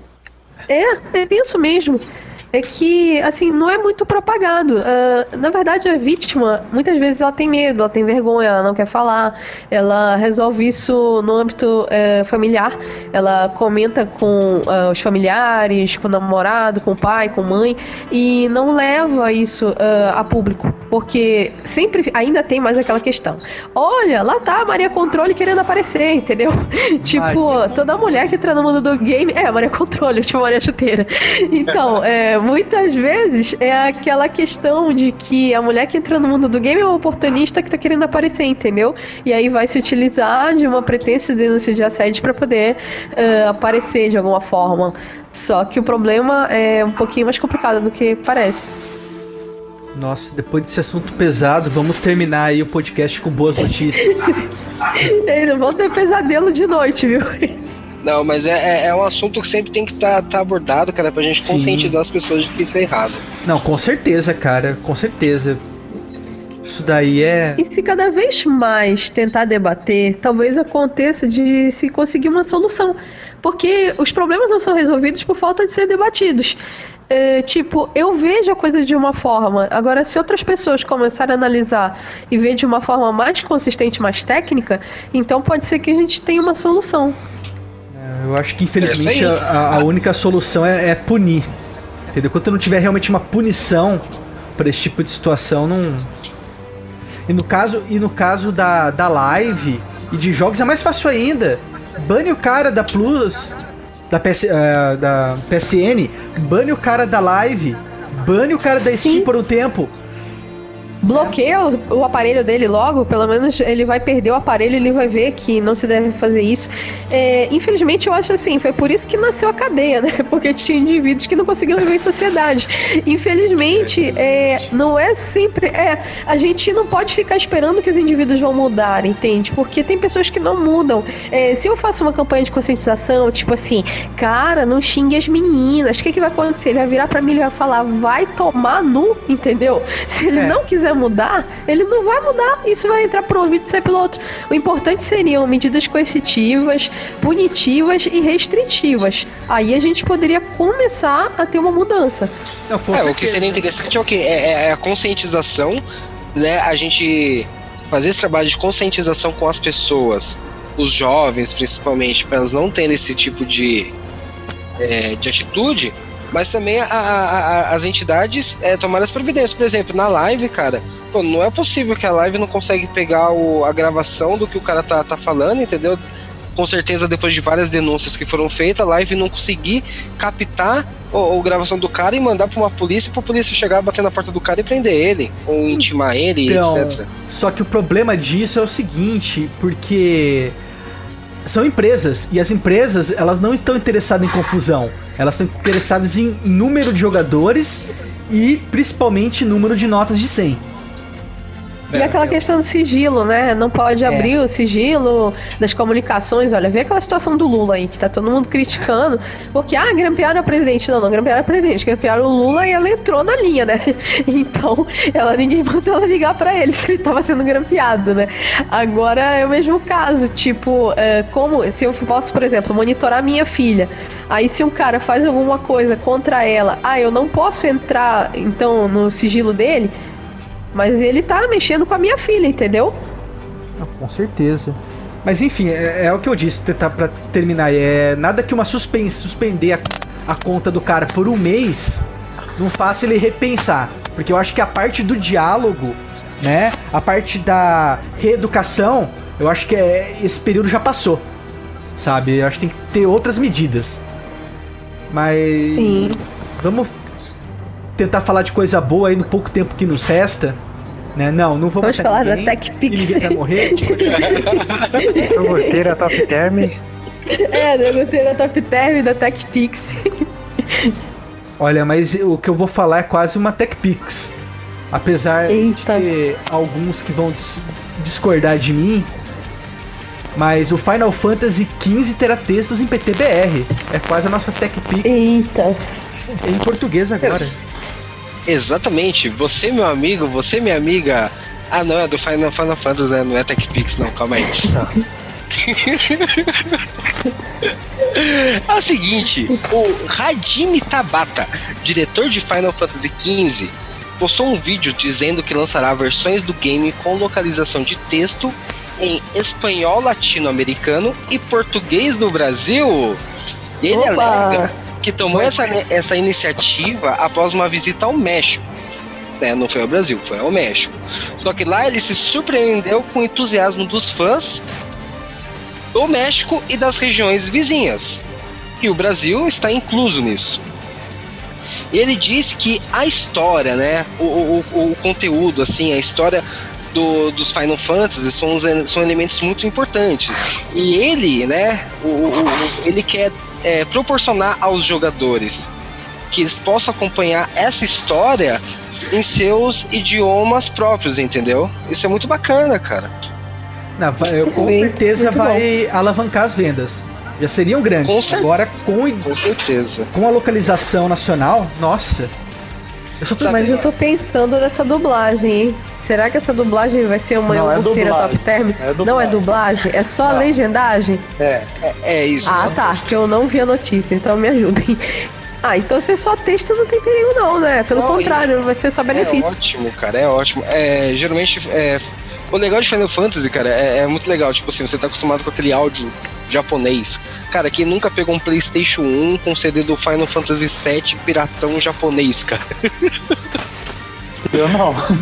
É tenso mesmo. É que, assim, não é muito propagado. Na verdade, a vítima, muitas vezes ela tem medo, ela tem vergonha, ela não quer falar, ela resolve isso no âmbito familiar, ela comenta com os familiares, com o namorado, com o pai, com a mãe, e não leva isso a público, porque sempre ainda tem mais aquela questão. Olha, lá tá a Maria Controle querendo aparecer, entendeu? Tipo, toda mulher que entra no mundo do game a Maria Controle, tipo Maria Chuteira. Então, muitas vezes é aquela questão de que a mulher que entra no mundo do game é uma oportunista que tá querendo aparecer, entendeu? E aí vai se utilizar de uma pretensa denúncia de assédio para poder aparecer de alguma forma. Só que o problema é um pouquinho mais complicado do que parece. Nossa, depois desse assunto pesado, vamos terminar aí o podcast com boas notícias. Não vão ter pesadelo de noite, viu? Não, mas é um assunto que sempre tem que tá abordado, cara, pra gente conscientizar as pessoas de que isso é errado. Não, com certeza, cara, com certeza. Isso daí é... E se cada vez mais tentar debater, talvez aconteça de se conseguir uma solução. Porque os problemas não são resolvidos por falta de ser debatidos. Tipo, eu vejo a coisa de uma forma. Agora, se outras pessoas começarem a analisar e ver de uma forma mais consistente, mais técnica, então pode ser que a gente tenha uma solução. Eu acho que infelizmente a única solução é punir, entendeu? Quando não tiver realmente uma punição para esse tipo de situação, não... E no caso da live e de jogos é mais fácil ainda. Bane o cara da Plus, da PSN, bane o cara da live, bane o cara da Steam por um tempo. bloqueia o aparelho dele logo, pelo menos ele vai perder o aparelho e ele vai ver que não se deve fazer isso. Infelizmente, eu acho assim, foi por isso que nasceu a cadeia, né? Porque tinha indivíduos que não conseguiam viver em sociedade. Infelizmente, não é sempre... a gente não pode ficar esperando que os indivíduos vão mudar, entende? Porque tem pessoas que não mudam. Se eu faço uma campanha de conscientização, tipo assim, cara, não xingue as meninas, o que vai acontecer? Ele vai virar pra mim e vai falar, vai tomar nu, entendeu? Se ele não quiser mudar, ele não vai mudar. Isso vai entrar por um ouvido e sair pelo outro. O importante seriam medidas coercitivas, punitivas e restritivas. Aí a gente poderia começar a ter uma mudança. O que seria interessante é o quê? É a conscientização, né? A gente fazer esse trabalho de conscientização com as pessoas, os jovens principalmente, para elas não terem esse tipo de atitude, mas também as entidades tomarem as providências. Por exemplo, na live, cara, não é possível que a live não consegue pegar a gravação do que o cara tá falando, entendeu? Com certeza, depois de várias denúncias que foram feitas, a live não conseguir captar a gravação do cara e mandar pra polícia chegar, bater na porta do cara e prender ele, ou intimar ele, então, etc. Só que o problema disso é o seguinte, porque são empresas, e as empresas, elas não estão interessadas em confusão, elas estão interessadas em número de jogadores e principalmente número de notas de 100. E aquela questão do sigilo, né? Não pode abrir o sigilo das comunicações. Olha, vê aquela situação do Lula aí, que tá todo mundo criticando, porque, grampearam a presidente. Não grampearam a presidente, grampearam o Lula e ela entrou na linha, né? Então, ninguém mandou ela ligar pra ele se ele tava sendo grampeado, né? Agora é o mesmo caso, tipo, como se eu posso, por exemplo, monitorar minha filha. Aí se um cara faz alguma coisa contra ela, eu não posso entrar, então, no sigilo dele, mas ele tá mexendo com a minha filha, entendeu? Com certeza. Mas enfim, é o que eu disse, tentar pra terminar. Nada que uma suspender a conta do cara por um mês não faça ele repensar. Porque eu acho que a parte do diálogo, né? A parte da reeducação, eu acho que esse período já passou. Sabe? Eu acho que tem que ter outras medidas. Mas sim, vamos tentar falar de coisa boa aí no pouco tempo que nos resta, né? Não vamos falar da TechPix. Ninguém vai morrer. Goteira Top Term. Da goteira Top Term da TechPix. Olha, mas o que eu vou falar é quase uma TechPix. Apesar de ter alguns que vão discordar de mim, mas o Final Fantasy XV terá textos em PTBR. É quase a nossa TechPix. Eita. Em português agora. Exatamente. Você, meu amigo, você, minha amiga. Não, é do Final Fantasy, né? Não é TechPix, não. Calma aí. É o seguinte, o Hajime Tabata, diretor de Final Fantasy XV, postou um vídeo dizendo que lançará versões do game com localização de texto em espanhol latino-americano e português do Brasil. E ele alega que tomou essa iniciativa após uma visita ao México. Não foi ao Brasil, foi ao México. Só que lá ele se surpreendeu com o entusiasmo dos fãs do México e das regiões vizinhas. E o Brasil está incluso nisso. E ele disse que a história, né, o conteúdo, assim, a história dos Final Fantasy são elementos muito importantes. E ele, né, ele quer proporcionar aos jogadores que eles possam acompanhar essa história em seus idiomas próprios, entendeu? Isso é muito bacana, cara. Com certeza vai alavancar as vendas. Já seriam grandes. Agora com certeza. Com a localização nacional, nossa. Mas eu tô pensando nessa dublagem, hein? Será que essa dublagem vai ser uma roteira top term? Não é dublagem? É só a legendagem? É isso. Tá. Que eu não vi a notícia, então me ajudem. Então se é só texto não tem perigo não, né? Pelo contrário, vai ser só benefício. É ótimo, cara, é ótimo. Geralmente, o legal de Final Fantasy, cara, é muito legal. Tipo assim, você tá acostumado com aquele áudio japonês. Cara, quem nunca pegou um PlayStation 1 com CD do Final Fantasy VII piratão japonês, cara? Eu não.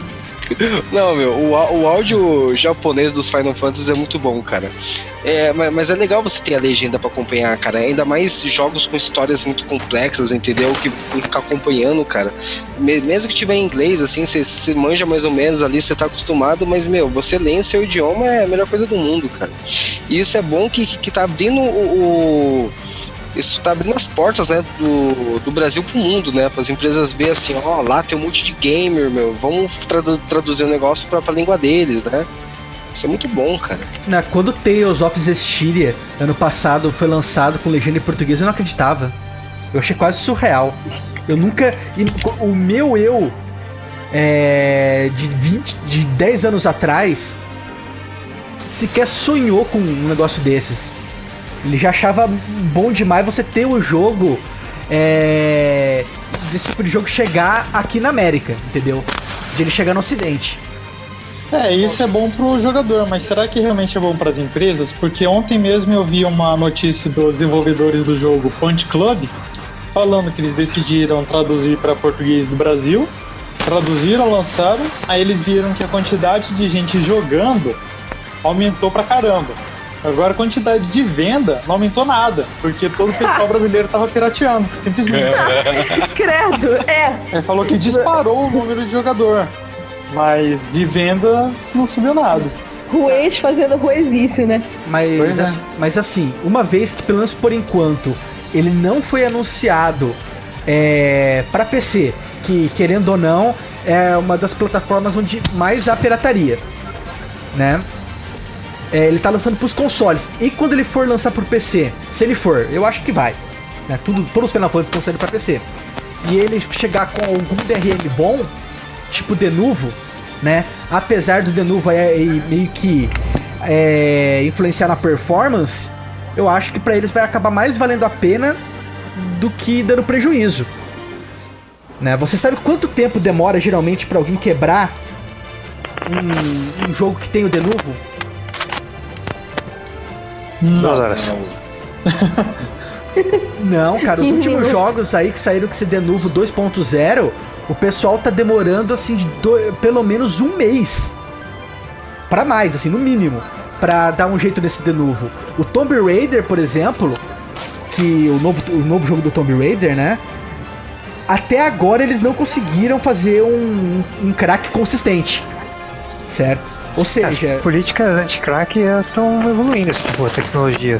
Não, meu, o áudio japonês dos Final Fantasy é muito bom, cara. Mas é legal você ter a legenda pra acompanhar, cara. Ainda mais jogos com histórias muito complexas, entendeu? Que tem que ficar acompanhando, cara. Mesmo que tiver em inglês, assim, você manja mais ou menos ali, você tá acostumado, mas, meu, você lê em seu idioma é a melhor coisa do mundo, cara. E isso é bom que tá abrindo isso tá abrindo as portas, né, do Brasil pro mundo, né, para as empresas verem assim, ó, lá tem um monte de gamer, meu, vamos traduzir o negócio pra língua deles, né. Isso é muito bom, cara. Quando o Tales of Zestiria, ano passado, foi lançado com legenda em português, eu não acreditava. Eu achei quase surreal. Eu nunca... O meu de 10 anos atrás sequer sonhou com um negócio desses. Ele já achava bom demais você ter o jogo desse tipo de jogo chegar aqui na América, entendeu? De ele chegar no Ocidente. Isso é bom pro jogador, mas será que realmente é bom pras empresas? Porque ontem mesmo eu vi uma notícia dos desenvolvedores do jogo Punch Club falando que eles decidiram traduzir para português do Brasil, traduziram, lançaram, aí eles viram que a quantidade de gente jogando aumentou pra caramba. Agora a quantidade de venda não aumentou nada, porque todo o pessoal brasileiro tava pirateando, simplesmente. Credo, Ele falou que disparou o número de jogador, mas de venda não subiu nada. Ruês fazendo ruezice, né? Mas assim, uma vez que, pelo menos por enquanto, ele não foi anunciado pra PC, que querendo ou não, é uma das plataformas onde mais há pirataria, né? Ele tá lançando pros consoles. E quando ele for lançar pro PC, se ele for, eu acho que vai, né? Todos os Final Fantasy estão saindo pra PC. E ele chegar com algum DRM bom, tipo Denuvo, né? Apesar do Denuvo meio que influenciar na performance, eu acho que pra eles vai acabar mais valendo a pena do que dando prejuízo, né? Você sabe quanto tempo demora geralmente pra alguém quebrar um jogo que tem o Denuvo? 2 horas. Não, cara, os últimos jogos aí que saíram com esse Denuvo 2.0, o pessoal tá demorando assim pelo menos um mês pra mais, assim, no mínimo, pra dar um jeito nesse Denuvo. O Tomb Raider, por exemplo, que o novo jogo do Tomb Raider, né? Até agora eles não conseguiram fazer um crack consistente, certo? Ou seja, as políticas anti-crack estão evoluindo, tipo, tecnologias.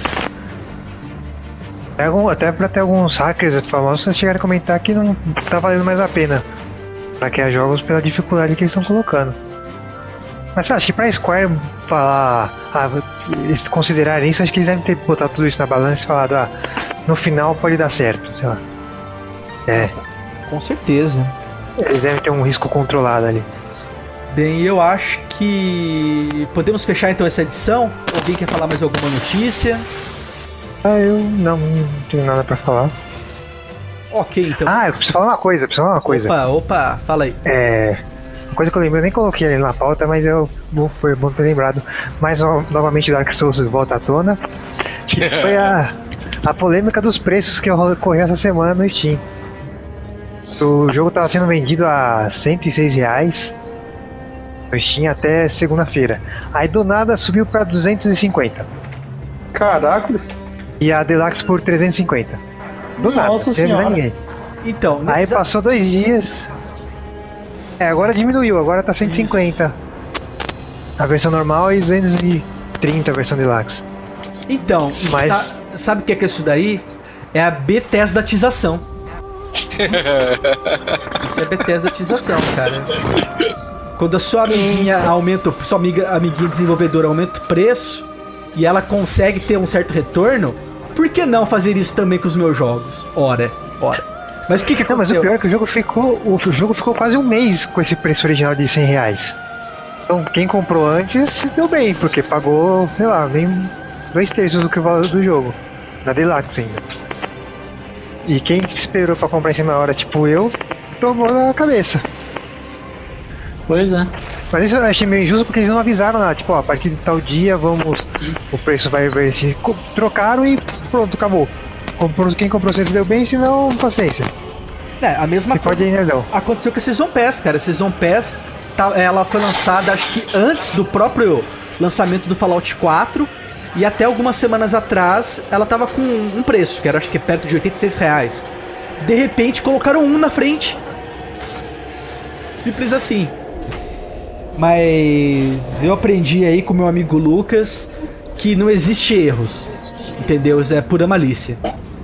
Até pra ter alguns hackers famosos chegaram a comentar que não tá valendo mais a pena hackear jogos pela dificuldade que eles estão colocando. Mas acho que pra Square falar, eles considerarem isso, acho que eles devem ter botado tudo isso na balança e falado, no final pode dar certo, sei lá. Com certeza. Eles devem ter um risco controlado ali. Bem, eu acho que podemos fechar então essa edição. Alguém quer falar mais alguma notícia? Eu não tenho nada pra falar. Ok, então. Eu preciso falar uma coisa. Opa, fala aí. Uma coisa que eu lembrei, eu nem coloquei ali na pauta, mas foi bom ter lembrado. Mas novamente Dark Souls volta à tona. Foi a polêmica dos preços que ocorreu essa semana no Steam. O jogo estava sendo vendido a R$106 no Steam até segunda-feira. Aí do nada subiu para 250. Caracas! E a Deluxe por 350. Do nada, Nossa sem avisar senhora. ninguém. Então, Aí passou 2 dias. Agora diminuiu, agora tá 150. A versão normal e 230 a versão Deluxe. Então, mas sabe o que é isso daí? É a Bethesdatização. Isso é Bethesdatização, cara. Quando a sua amiguinha sua amiguinha desenvolvedora aumenta o preço e ela consegue ter um certo retorno, por que não fazer isso também com os meus jogos? Ora. Mas o que aconteceu? Mas o pior é que o jogo ficou quase um mês com esse preço original de R$100. Então quem comprou antes se deu bem, porque pagou, sei lá, nem 2/3 do que o valor do jogo, na Deluxe ainda. E quem esperou pra comprar em cima da hora, tipo eu, tomou na cabeça. Pois é. Mas isso eu achei meio injusto porque eles não avisaram nada, tipo, a partir de tal dia o preço vai revertir. Trocaram e pronto, acabou. Quem comprou se deu bem, senão paciência. A mesma coisa aconteceu com a Season Pass, cara. A Season Pass ela foi lançada, acho que antes do próprio lançamento do Fallout 4. E até algumas semanas atrás, ela tava com um preço, que era acho que perto de R$86. De repente, colocaram um na frente. Simples assim. Mas eu aprendi aí com meu amigo Lucas que não existe erros. Entendeu? É pura malícia.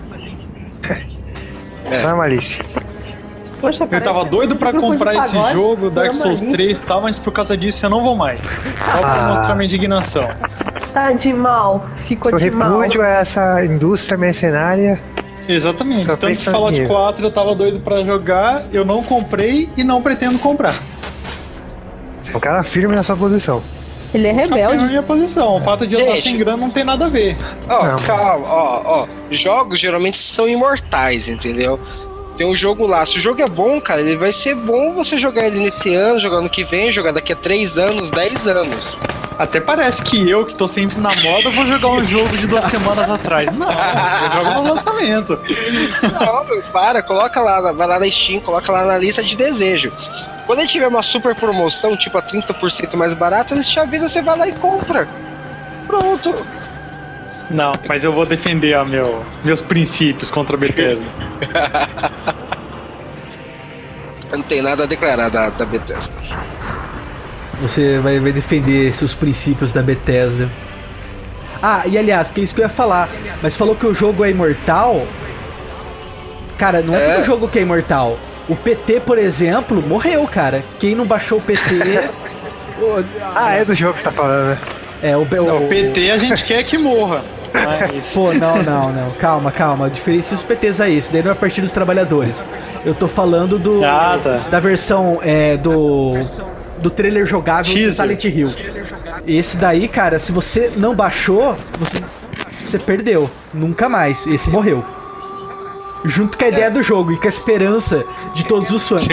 Não é malícia. Poxa, Eu tava doido pra comprar esse jogo, Dark Souls 3 e tal, mas por causa disso eu não vou mais. Só pra mostrar minha indignação. Tá de mal, ficou O de mal. repúdio é essa indústria mercenária. Exatamente. Só Tanto que pensa Fallout nisso. 4 eu tava doido pra jogar, eu não comprei e não pretendo comprar. O cara firme na sua posição. Ele é É a rebelde. minha posição. O fato de eu estar Gente. sem grana não tem nada a ver. Ó, Não. calma, ó. Jogos geralmente são imortais, entendeu? Tem um jogo lá. Se o jogo é bom, cara, ele vai ser bom você jogar ele nesse ano, jogar ano que vem, jogar daqui a 3 anos, 10 anos. Até parece que eu, que tô sempre na moda, vou jogar um jogo de 2 semanas atrás. Não, eu jogo no lançamento. Não, meu, coloca lá, vai lá na Steam, coloca lá na lista de desejo. Quando ele tiver uma super promoção, tipo a 30% mais barato, eles te avisam, você vai lá e compra. Pronto. Não, mas eu vou defender meus princípios contra a Bethesda. Eu não tenho nada a declarar da Bethesda. Você vai defender seus princípios da Bethesda. Ah, e aliás, que é isso que eu ia falar. Mas falou que o jogo é imortal. Cara, não é todo jogo que é imortal. O PT, por exemplo, morreu, cara. Quem não baixou o PT... Ah, é do jogo que você tá falando, né? É, O PT a gente quer que morra. Mas... Pô, não. Calma. Diferencia os PTs aí. Isso daí não é Partido dos Trabalhadores. Eu tô falando da versão do trailer jogável do Silent Hill. Esse daí, cara, se você não baixou, você perdeu. Nunca mais. Esse morreu. Junto com a ideia do jogo e com a esperança de todos os fãs.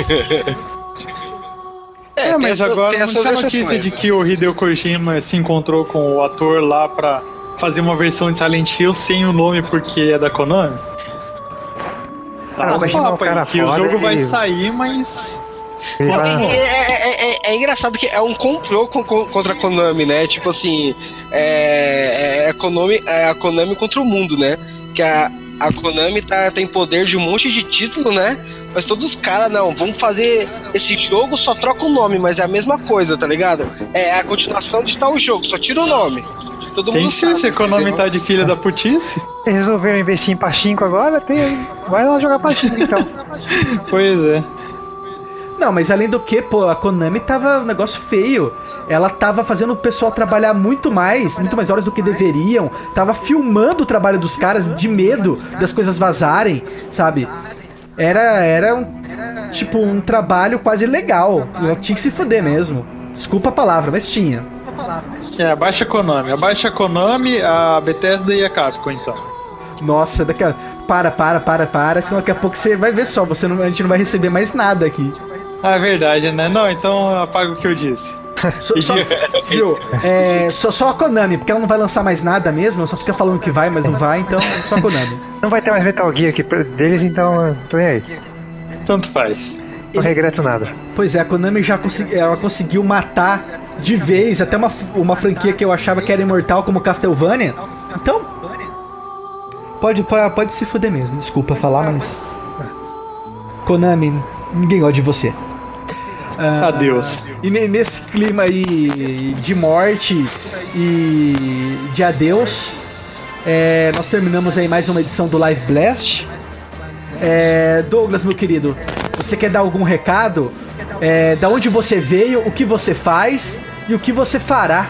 mas agora não tinha notícia de que o Hideo Kojima se encontrou com o ator lá pra fazer uma versão de Silent Hill sem o nome porque é da Konami? Tá nos imagina papos o cara aí, que o foda, jogo vai ele- sair, mas... Ele vai- É engraçado que é um complô contra a Konami, né? Tipo assim, é a Konami contra o mundo, né? Que a Konami tem poder de um monte de título, né? Mas todos os caras, não, vamos fazer esse jogo, só troca o nome, mas é a mesma coisa, tá ligado? É a continuação de tal jogo, só tira o nome. Todo Quem mundo sei sabe, se a Konami entendeu? tá de filha da putice? Eles resolveram investir em Pachinko agora, vai lá jogar Pachinko então. Pois é. Não, mas além do que, pô, a Konami tava um negócio feio. Ela tava fazendo o pessoal trabalhar muito mais horas do que deveriam. Tava filmando o trabalho dos caras de medo das coisas vazarem, sabe? Era um trabalho quase legal. Ela tinha que se fuder mesmo. Desculpa a palavra, mas tinha. Abaixa a Konami, a Bethesda e a Capcom, então. Nossa, para, senão daqui a pouco você vai ver só, a gente não vai receber mais nada aqui. Ah, é verdade, né? Não, então apaga o que eu disse. Só a Konami, porque ela não vai lançar mais nada mesmo, ela só fica falando que vai, mas não vai, então só a Konami. Não vai ter mais Metal Gear aqui deles, então tô nem aí. Tanto faz. Não regreto nada. Pois é, a Konami ela conseguiu matar de vez até uma franquia que eu achava que era imortal, como Castlevania. Então, pode se fuder mesmo, desculpa falar, mas... Konami, ninguém gosta de você. Adeus. E nesse clima aí de morte e de adeus, nós terminamos aí mais uma edição do Live Blast. Douglas, meu querido, você quer dar algum recado? Da onde você veio, o que você faz e o que você fará?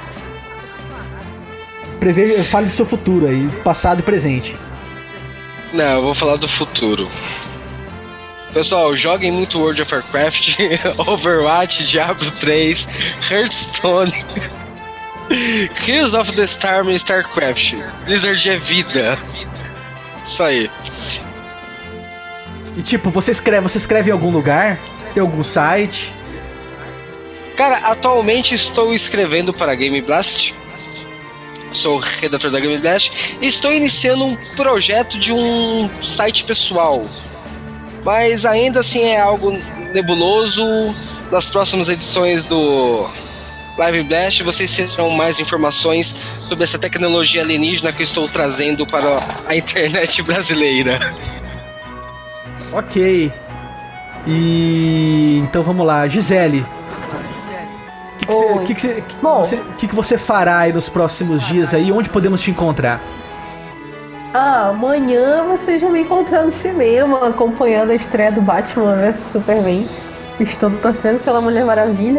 Fale do seu futuro aí, passado e presente. Não, eu vou falar do futuro. Pessoal, joguem muito World of Warcraft, Overwatch, Diablo 3, Hearthstone, Heroes of the Storm e StarCraft. Blizzard é vida. Isso aí. E tipo, você escreve em algum lugar? Tem algum site? Cara, atualmente estou escrevendo para a Game Blast. Sou redator da Game Blast e estou iniciando um projeto de um site pessoal. Mas ainda assim é algo nebuloso nas próximas edições do Live Blast vocês terão mais informações sobre essa tecnologia alienígena que eu estou trazendo para a internet brasileira. Ok. E então vamos lá, Gisele. O que você fará aí nos próximos dias aí? Onde podemos te encontrar? Amanhã vocês vão me encontrar no cinema, acompanhando a estreia do Batman vs Superman. Estou torcendo pela Mulher Maravilha.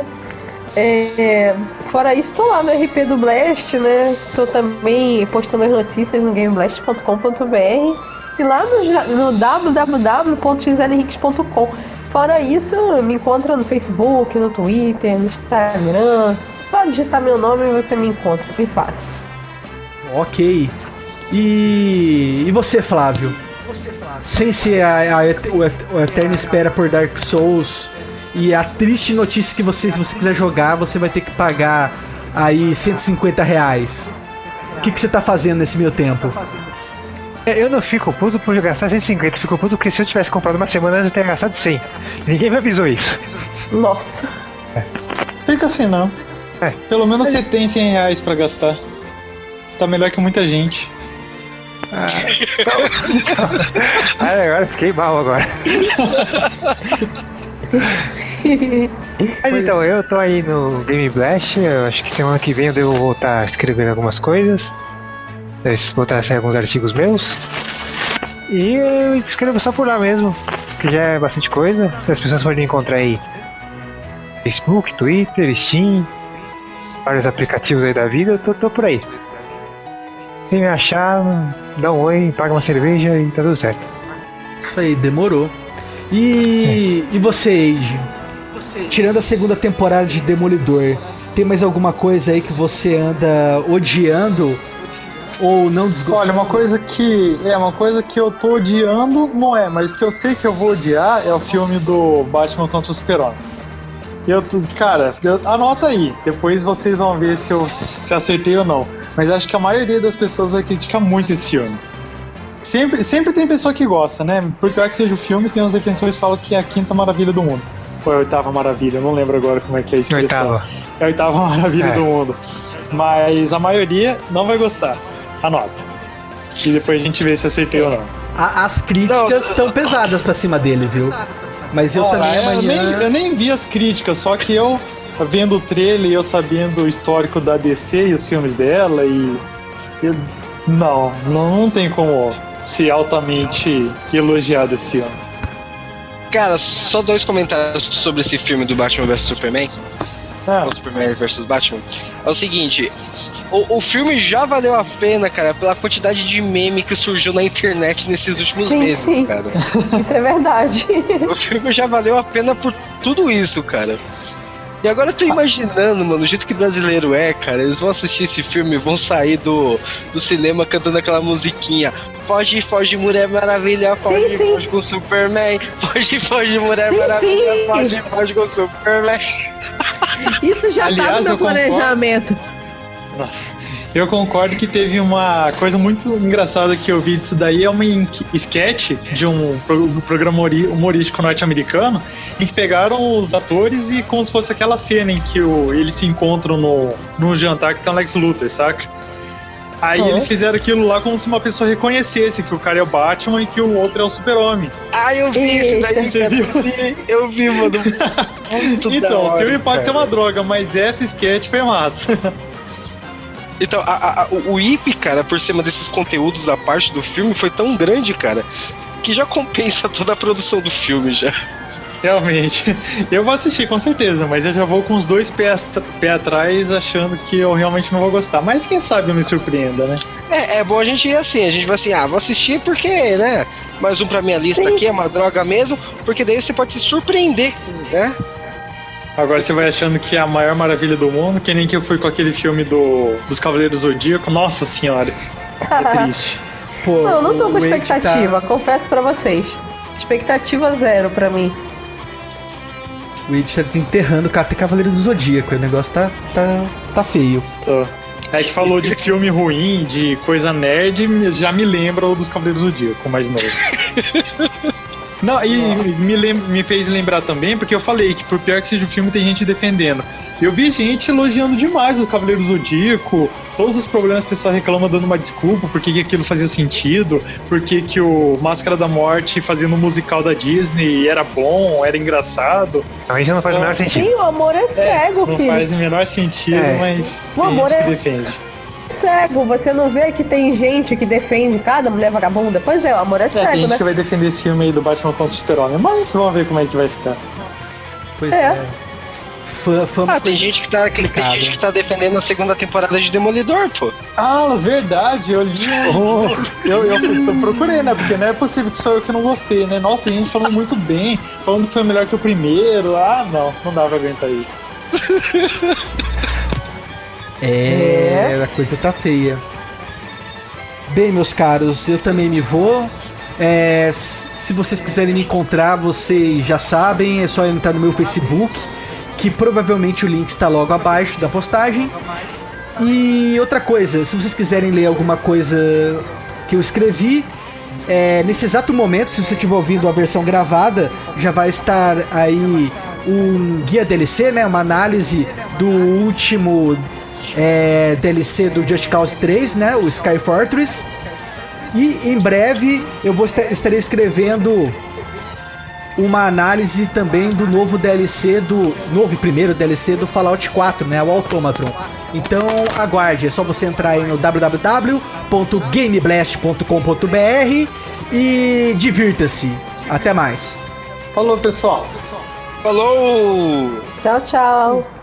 Fora isso, estou lá no RP do Blast, né? Estou também postando as notícias no gameblast.com.br e lá no www.giselehicks.com. Fora isso, me encontra no Facebook, no Twitter, no Instagram. Só digitar meu nome e você me encontra, bem fácil. Ok. E você, Flávio? Sem ser o eterna espera por Dark Souls e a triste notícia que se você quiser jogar, você vai ter que pagar aí R$150. O que você tá fazendo nesse meio tempo? Eu não fico puto por gastar 150, fico puto porque se eu tivesse comprado uma semana antes eu teria gastado 100. Ninguém me avisou isso. Nossa. Fica assim não. Pelo menos você tem R$100 pra gastar. Tá melhor que muita gente. Agora fiquei mal agora. Mas então, eu tô aí no Game Blast. Eu acho que semana que vem eu devo voltar a escrever algumas coisas. Botar assim, alguns artigos meus. E eu escrevo só por lá mesmo, que já é bastante coisa. Se as pessoas forem encontrar aí Facebook, Twitter, Steam, vários aplicativos aí da vida, eu tô por aí. Se me achar, dá um oi, paga uma cerveja e tá tudo certo. Isso aí, demorou. E você, Eiji? Tirando a segunda temporada de Demolidor, tem mais alguma coisa aí que você anda odiando? Ou não desgosta? Olha, uma coisa que eu tô odiando, não é, mas que eu sei que eu vou odiar é o filme do Batman contra o Super-Homem. Anota aí, depois vocês vão ver se acertei ou não. Mas acho que a maioria das pessoas vai criticar muito esse filme. Sempre tem pessoa que gosta, né? Por pior que seja o filme, tem uns defensores que falam que é a quinta maravilha do mundo. Ou é a oitava maravilha, eu não lembro agora como é que é a expressão. É a oitava maravilha do mundo. Mas a maioria não vai gostar. Anota. E depois a gente vê se acertei ou não. As críticas estão pesadas pra cima dele, viu? Mas eu também amanhã... Eu nem vi as críticas, só que eu vendo o trailer e eu sabendo o histórico da DC e os filmes dela não tem como ser altamente elogiado esse filme. Cara, só 2 comentários sobre esse filme do Batman vs Superman. O Superman vs Batman. É o seguinte, o filme já valeu a pena, cara, pela quantidade de meme que surgiu na internet nesses últimos meses, cara. Isso é verdade. O filme já valeu a pena por tudo isso, cara. E agora eu tô imaginando, mano, o jeito que brasileiro é, cara, eles vão assistir esse filme e vão sair do cinema cantando aquela musiquinha. Foge, Mulher Maravilha, foge com Superman. Foge, Mulher Maravilha, foge com Superman. Isso já tá no meu planejamento. Eu concordo que teve uma coisa muito engraçada que eu vi disso daí, é uma sketch de um programa humorístico norte-americano em que pegaram os atores e como se fosse aquela cena em que eles se encontram no jantar que tem o Lex Luthor, saca? Aí eles fizeram aquilo lá como se uma pessoa reconhecesse que o cara é o Batman e que o outro é o Super-Homem. Eu vi isso daí, você viu? Eu vi, mano. Então, o filme pode ser uma droga, mas essa sketch foi massa. Então, o IP, cara, por cima desses conteúdos, a parte do filme, foi tão grande, cara, que já compensa toda a produção do filme, já. Realmente. Eu vou assistir, com certeza, mas eu já vou com os 2 pés atrás, achando que eu realmente não vou gostar. Mas quem sabe eu me surpreenda, né? É bom a gente ir assim, a gente vai assim, vou assistir porque, né, mais um pra minha lista aqui, é uma droga mesmo, porque daí você pode se surpreender, né? Agora você vai achando que é a maior maravilha do mundo, que nem que eu fui com aquele filme dos Cavaleiros do Zodíaco. Nossa senhora, é triste. Pô, não tô com expectativa, confesso pra vocês. Expectativa 0 pra mim. O Ed tá desenterrando o Cavaleiro do Zodíaco, o negócio tá feio. É que falou de filme ruim, de coisa nerd, já me lembra o dos Cavaleiros do Zodíaco, mais novo. Não, e me fez lembrar também, porque eu falei que por pior que seja o filme, tem gente defendendo. Eu vi gente elogiando demais o Cavaleiro do Zodíaco, todos os problemas o pessoal reclama dando uma desculpa, porque que aquilo fazia sentido, porque que o Máscara da Morte fazendo um musical da Disney era bom, era engraçado. Não, isso não faz o menor sentido. Sim, o amor é cego, não filho. Não faz o menor sentido, mas O tem amor gente que é defende. Cego, você não vê que tem gente que defende cada mulher vagabunda? Pois é, o amor é cego, tem gente né? que vai defender esse filme aí do Batman contra o Super-Homem, mas vamos ver como é que vai ficar. Pois é. Tem gente que tá defendendo a segunda temporada de Demolidor, pô. Ah, verdade, eu li. Eu procurei, né? Porque não é possível que sou eu que não gostei, né? Nossa, tem gente falando muito bem, falando que foi melhor que o primeiro. Ah, não dá pra aguentar isso. A coisa tá feia. Bem, meus caros, eu também me vou. Se vocês quiserem me encontrar, vocês já sabem, é só entrar no meu Facebook, que provavelmente o link está logo abaixo da postagem. E outra coisa, se vocês quiserem ler alguma coisa que eu escrevi, nesse exato momento, se você estiver ouvindo a versão gravada, já vai estar aí um guia DLC, né, uma análise do último DLC do Just Cause 3, né, o Sky Fortress. E em breve eu estarei escrevendo uma análise também do novo DLC, do novo e primeiro DLC do Fallout 4, né, o Automatron. Então aguarde, é só você entrar aí no www.gameblast.com.br e divirta-se. Até mais. Falou, pessoal. Falou! Tchau, tchau.